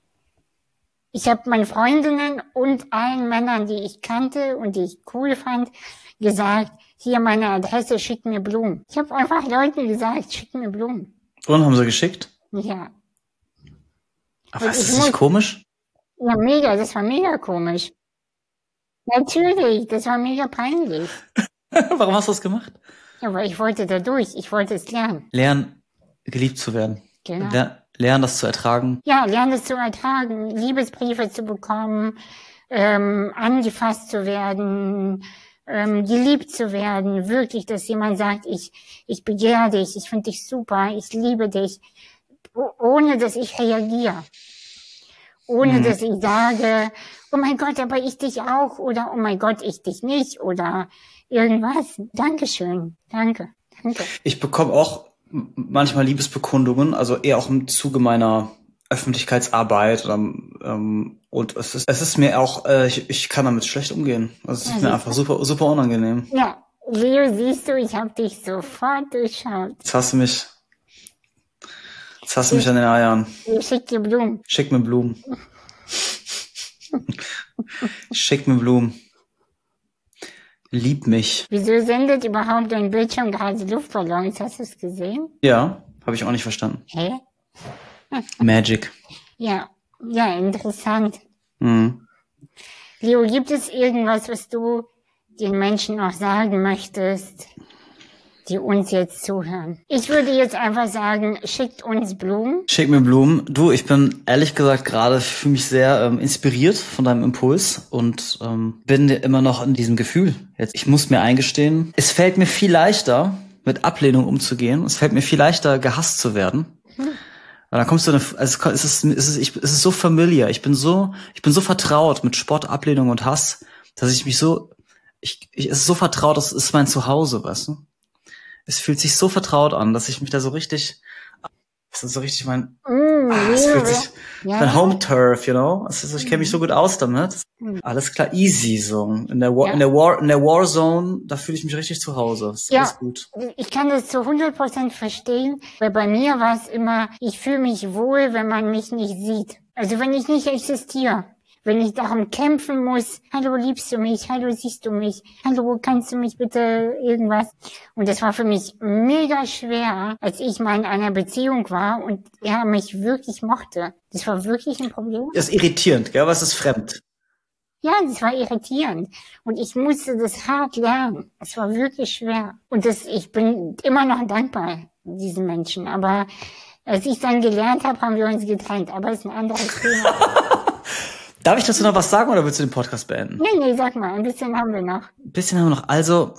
Ich habe meinen Freundinnen und allen Männern, die ich kannte und die ich cool fand, gesagt, hier meine Adresse, schick mir Blumen. Ich habe einfach Leuten gesagt, schick mir Blumen. Und haben sie geschickt? Ja. Aber ist das nicht komisch? Ja, mega, das war mega komisch. Natürlich, das war mega peinlich. Warum hast du das gemacht? Ja, aber ich wollte da durch, ich wollte es lernen. Lernen, geliebt zu werden. Genau. Lernen, das zu ertragen. Ja, lernen es zu ertragen, Liebesbriefe zu bekommen, angefasst zu werden, geliebt zu werden, wirklich, dass jemand sagt, ich begehre dich, ich finde dich super, ich liebe dich, ohne dass ich reagiere. Ohne dass ich sage, oh mein Gott, aber ich dich auch, oder oh mein Gott, ich dich nicht, oder irgendwas. Dankeschön, danke. Ich bekomme auch manchmal Liebesbekundungen, also eher auch im Zuge meiner Öffentlichkeitsarbeit. Und es ist mir auch, ich kann damit schlecht umgehen. Also es ist mir einfach super, super unangenehm. Ja, Leo, siehst du, ich habe dich sofort durchschaut. Jetzt hast du mich an den Eiern. Ich schick dir Blumen. Schick mir Blumen. Schick mir Blumen. Lieb mich. Wieso sendet überhaupt dein Bildschirm gerade Luftballons? Hast du es gesehen? Ja, habe ich auch nicht verstanden. Hä? Magic. Ja, interessant. Mhm. Leo, gibt es irgendwas, was du den Menschen noch sagen möchtest, die uns jetzt zuhören? Ich würde jetzt einfach sagen, schickt uns Blumen. Schick mir Blumen. Du, ich bin ehrlich gesagt gerade, fühle mich sehr inspiriert von deinem Impuls und bin immer noch in diesem Gefühl. Jetzt, ich muss mir eingestehen, es fällt mir viel leichter, mit Ablehnung umzugehen. Es fällt mir viel leichter, gehasst zu werden. Weil dann kommst du, es ist so familiar. Ich bin so vertraut mit Spott, Ablehnung und Hass, dass ich mich es ist so vertraut, das ist mein Zuhause, weißt du? Es fühlt sich so vertraut an, dass ich mich da so richtig, das ist so richtig es fühlt sich, mein Home Turf, you know? Ich kenne mich so gut aus damit. Alles klar, easy, so. In der Warzone, da fühle ich mich richtig zu Hause. Das ist alles gut. Ich kann das zu 100% verstehen, weil bei mir war es immer, ich fühle mich wohl, wenn man mich nicht sieht. Also wenn ich nicht existiere. Wenn ich darum kämpfen muss, hallo, liebst du mich, hallo, siehst du mich, hallo, kannst du mich bitte irgendwas? Und das war für mich mega schwer, als ich mal in einer Beziehung war und er mich wirklich mochte. Das war wirklich ein Problem. Das ist irritierend, gell? Was ist fremd? Ja, das war irritierend. Und ich musste das hart lernen. Es war wirklich schwer. Und ich bin immer noch dankbar diesen Menschen. Aber als ich dann gelernt habe, haben wir uns getrennt. Aber es ist ein anderes Thema. Darf ich dazu noch was sagen oder willst du den Podcast beenden? Nee, sag mal, ein bisschen haben wir noch. Also,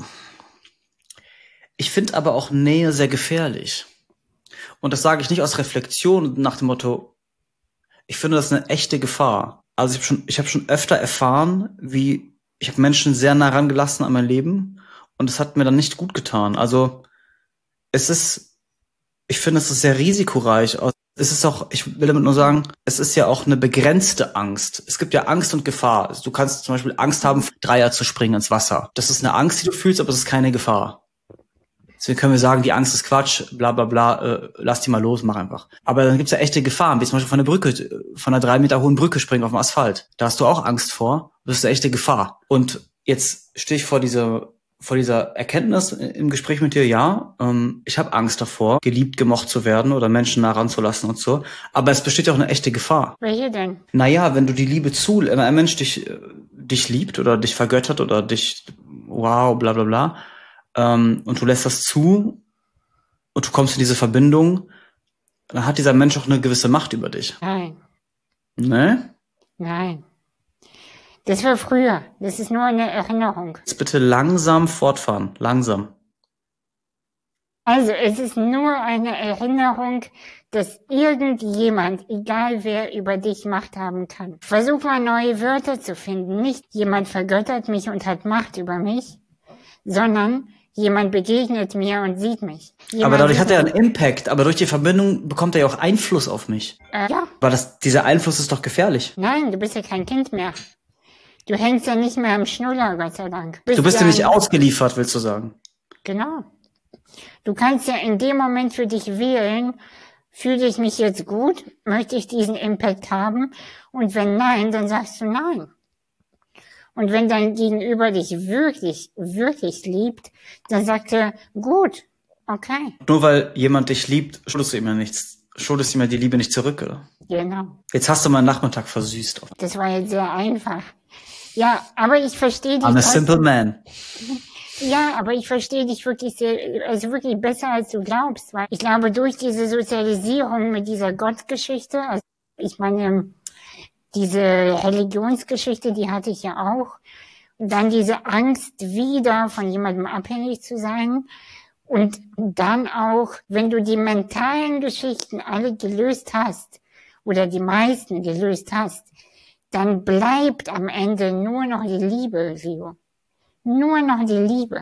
ich finde aber auch Nähe sehr gefährlich. Und das sage ich nicht aus Reflexion nach dem Motto, ich finde das eine echte Gefahr. Also ich habe schon öfter erfahren, ich habe Menschen sehr nah rangelassen an mein Leben und es hat mir dann nicht gut getan. Also ich finde, es ist sehr risikoreich, aus Es ist auch, ich will damit nur sagen, es ist ja auch eine begrenzte Angst. Es gibt ja Angst und Gefahr. Also du kannst zum Beispiel Angst haben, Dreier zu springen ins Wasser. Das ist eine Angst, die du fühlst, aber es ist keine Gefahr. Deswegen können wir sagen, die Angst ist Quatsch, bla bla bla, lass die mal los, mach einfach. Aber dann gibt's ja echte Gefahren, wie zum Beispiel von der Brücke, von einer 3 Meter hohen Brücke springen auf dem Asphalt. Da hast du auch Angst vor, das ist eine echte Gefahr. Und jetzt stehe ich vor dieser Erkenntnis im Gespräch mit dir, ja, ich habe Angst davor, geliebt, gemocht zu werden oder Menschen nah ranzulassen und so. Aber es besteht ja auch eine echte Gefahr. Welche denn? Naja, wenn du die Liebe wenn ein Mensch dich liebt oder dich vergöttert oder dich, wow, bla bla bla, und du lässt das zu und du kommst in diese Verbindung, dann hat dieser Mensch auch eine gewisse Macht über dich. Nein. Ne? Nein. Das war früher. Das ist nur eine Erinnerung. Jetzt bitte langsam fortfahren. Langsam. Also, es ist nur eine Erinnerung, dass irgendjemand, egal wer, über dich Macht haben kann. Versuch mal neue Wörter zu finden. Nicht jemand vergöttert mich und hat Macht über mich, sondern jemand begegnet mir und sieht mich. Aber dadurch hat er einen Impact. Aber durch die Verbindung bekommt er ja auch Einfluss auf mich. Ja. Aber dieser Einfluss ist doch gefährlich. Nein, du bist ja kein Kind mehr. Du hängst ja nicht mehr am Schnuller, Gott sei Dank. Du bist ja nicht ausgeliefert, willst du sagen. Genau. Du kannst ja in dem Moment für dich wählen, fühle ich mich jetzt gut, möchte ich diesen Impact haben? Und wenn nein, dann sagst du nein. Und wenn dein Gegenüber dich wirklich, wirklich liebt, dann sagt er, gut, okay. Nur weil jemand dich liebt, schuldest du ihm ja nichts. Schuldest ihm ja die Liebe nicht zurück, oder? Genau. Jetzt hast du meinen Nachmittag versüßt. Das war jetzt sehr einfach. Ja, aber ich verstehe dich. I'm a simple man. Ja, aber ich verstehe dich wirklich sehr, also wirklich besser als du glaubst, weil ich glaube, durch diese Sozialisierung mit dieser Gottgeschichte, also ich meine, diese Religionsgeschichte, die hatte ich ja auch, und dann diese Angst, wieder von jemandem abhängig zu sein, und dann auch, wenn du die mentalen Geschichten alle gelöst hast, oder die meisten gelöst hast, dann bleibt am Ende nur noch die Liebe, Rio. Nur noch die Liebe.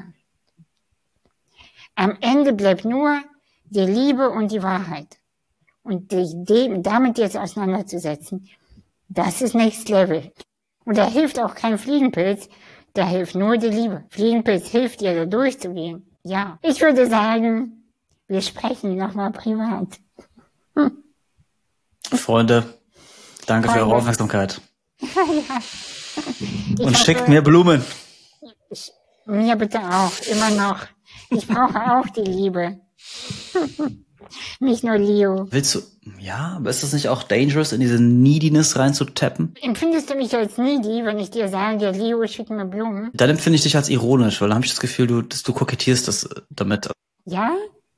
Am Ende bleibt nur die Liebe und die Wahrheit. Und dich damit jetzt auseinanderzusetzen, das ist Next Level. Und da hilft auch kein Fliegenpilz, da hilft nur die Liebe. Fliegenpilz hilft dir, da durchzugehen. Ja, ich würde sagen, wir sprechen nochmal privat. Freunde, danke für eure Aufmerksamkeit. Ja. Und schickt mir Blumen. Mir bitte auch, immer noch. Ich brauche auch die Liebe. Nicht nur Leo. Willst du, ja, aber ist das nicht auch dangerous, in diese Neediness reinzutappen? Empfindest du mich als needy, wenn ich dir sage, Leo, schick mir Blumen? Dann empfinde ich dich als ironisch, weil dann habe ich das Gefühl, dass du kokettierst damit. Ja?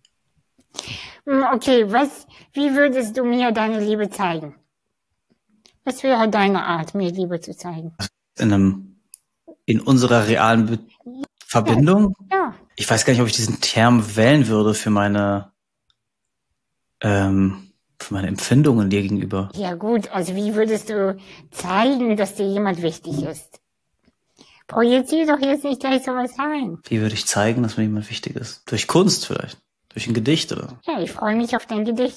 Okay, wie würdest du mir deine Liebe zeigen? Was wäre deine Art, mir Liebe zu zeigen? In unserer realen Verbindung? Ja. Ich weiß gar nicht, ob ich diesen Term wählen würde für meine Empfindungen dir gegenüber. Ja gut, also wie würdest du zeigen, dass dir jemand wichtig ist? Projizier doch jetzt nicht gleich sowas rein. Wie würde ich zeigen, dass mir jemand wichtig ist? Durch Kunst vielleicht? Durch ein Gedicht, oder? Ja, ich freue mich auf dein Gedicht.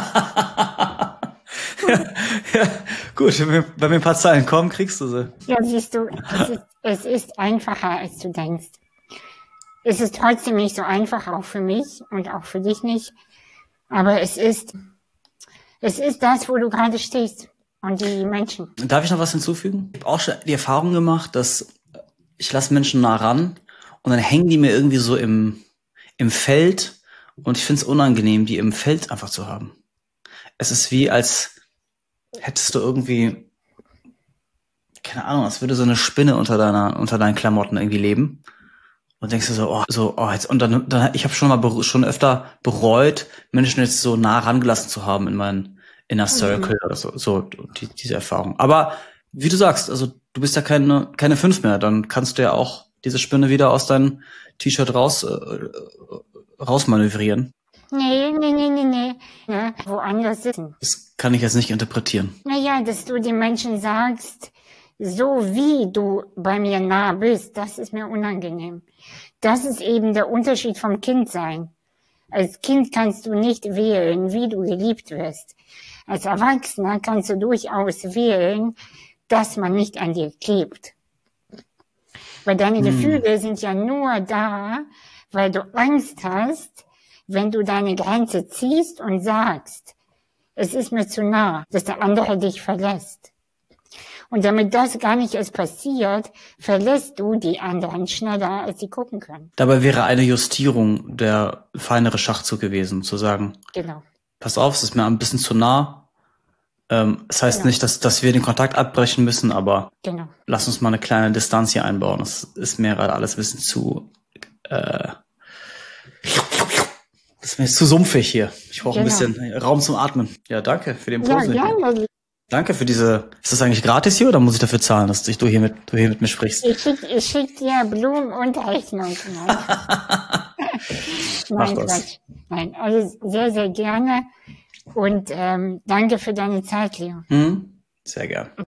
Ja, gut, wenn mir ein paar Zeilen kommen, kriegst du sie. Ja, siehst du, es ist einfacher, als du denkst. Es ist trotzdem nicht so einfach, auch für mich und auch für dich nicht. Aber es ist das, wo du gerade stehst. Und die Menschen. Darf ich noch was hinzufügen? Ich habe auch schon die Erfahrung gemacht, dass ich lasse Menschen nah ran und dann hängen die mir irgendwie so im Feld und ich finde es unangenehm, die im Feld einfach zu haben. Es ist wie, als hättest du irgendwie, keine Ahnung, als würde so eine Spinne unter deinen Klamotten irgendwie leben. Und denkst du jetzt, und dann ich habe schon öfter bereut, Menschen jetzt so nah rangelassen zu haben in meinen Inner Circle oder so diese Erfahrung. Aber wie du sagst, also du bist ja keine 5 mehr, dann kannst du ja auch diese Spinne wieder aus deinem T-Shirt rausmanövrieren. Nee. Ja, woanders sitzen. Das kann ich jetzt nicht interpretieren. Naja, dass du den Menschen sagst, so wie du bei mir nah bist, das ist mir unangenehm. Das ist eben der Unterschied vom Kindsein. Als Kind kannst du nicht wählen, wie du geliebt wirst. Als Erwachsener kannst du durchaus wählen, dass man nicht an dir klebt. Weil deine Gefühle sind ja nur da, weil du Angst hast, wenn du deine Grenze ziehst und sagst, es ist mir zu nah, dass der andere dich verlässt. Und damit das gar nicht erst passiert, verlässt du die anderen schneller, als sie gucken können. Dabei wäre eine Justierung der feinere Schachzug gewesen, zu sagen, Genau. pass auf, es ist mir ein bisschen zu nah. Das heißt nicht, dass wir den Kontakt abbrechen müssen, aber lass uns mal eine kleine Distanz hier einbauen. Das ist mir gerade alles ein bisschen zu, das ist mir zu sumpfig hier. Ich brauche ein bisschen Raum zum Atmen. Ja, danke für den Impuls. Ja, gerne. Danke für diese, ist das eigentlich gratis hier oder muss ich dafür zahlen, dass du hier mit mir sprichst? Ich schick dir Blumen und Rechnung. Nein, Quatsch. Nein, also sehr, sehr gerne. Und danke für deine Zeit, Leo. Sehr gern.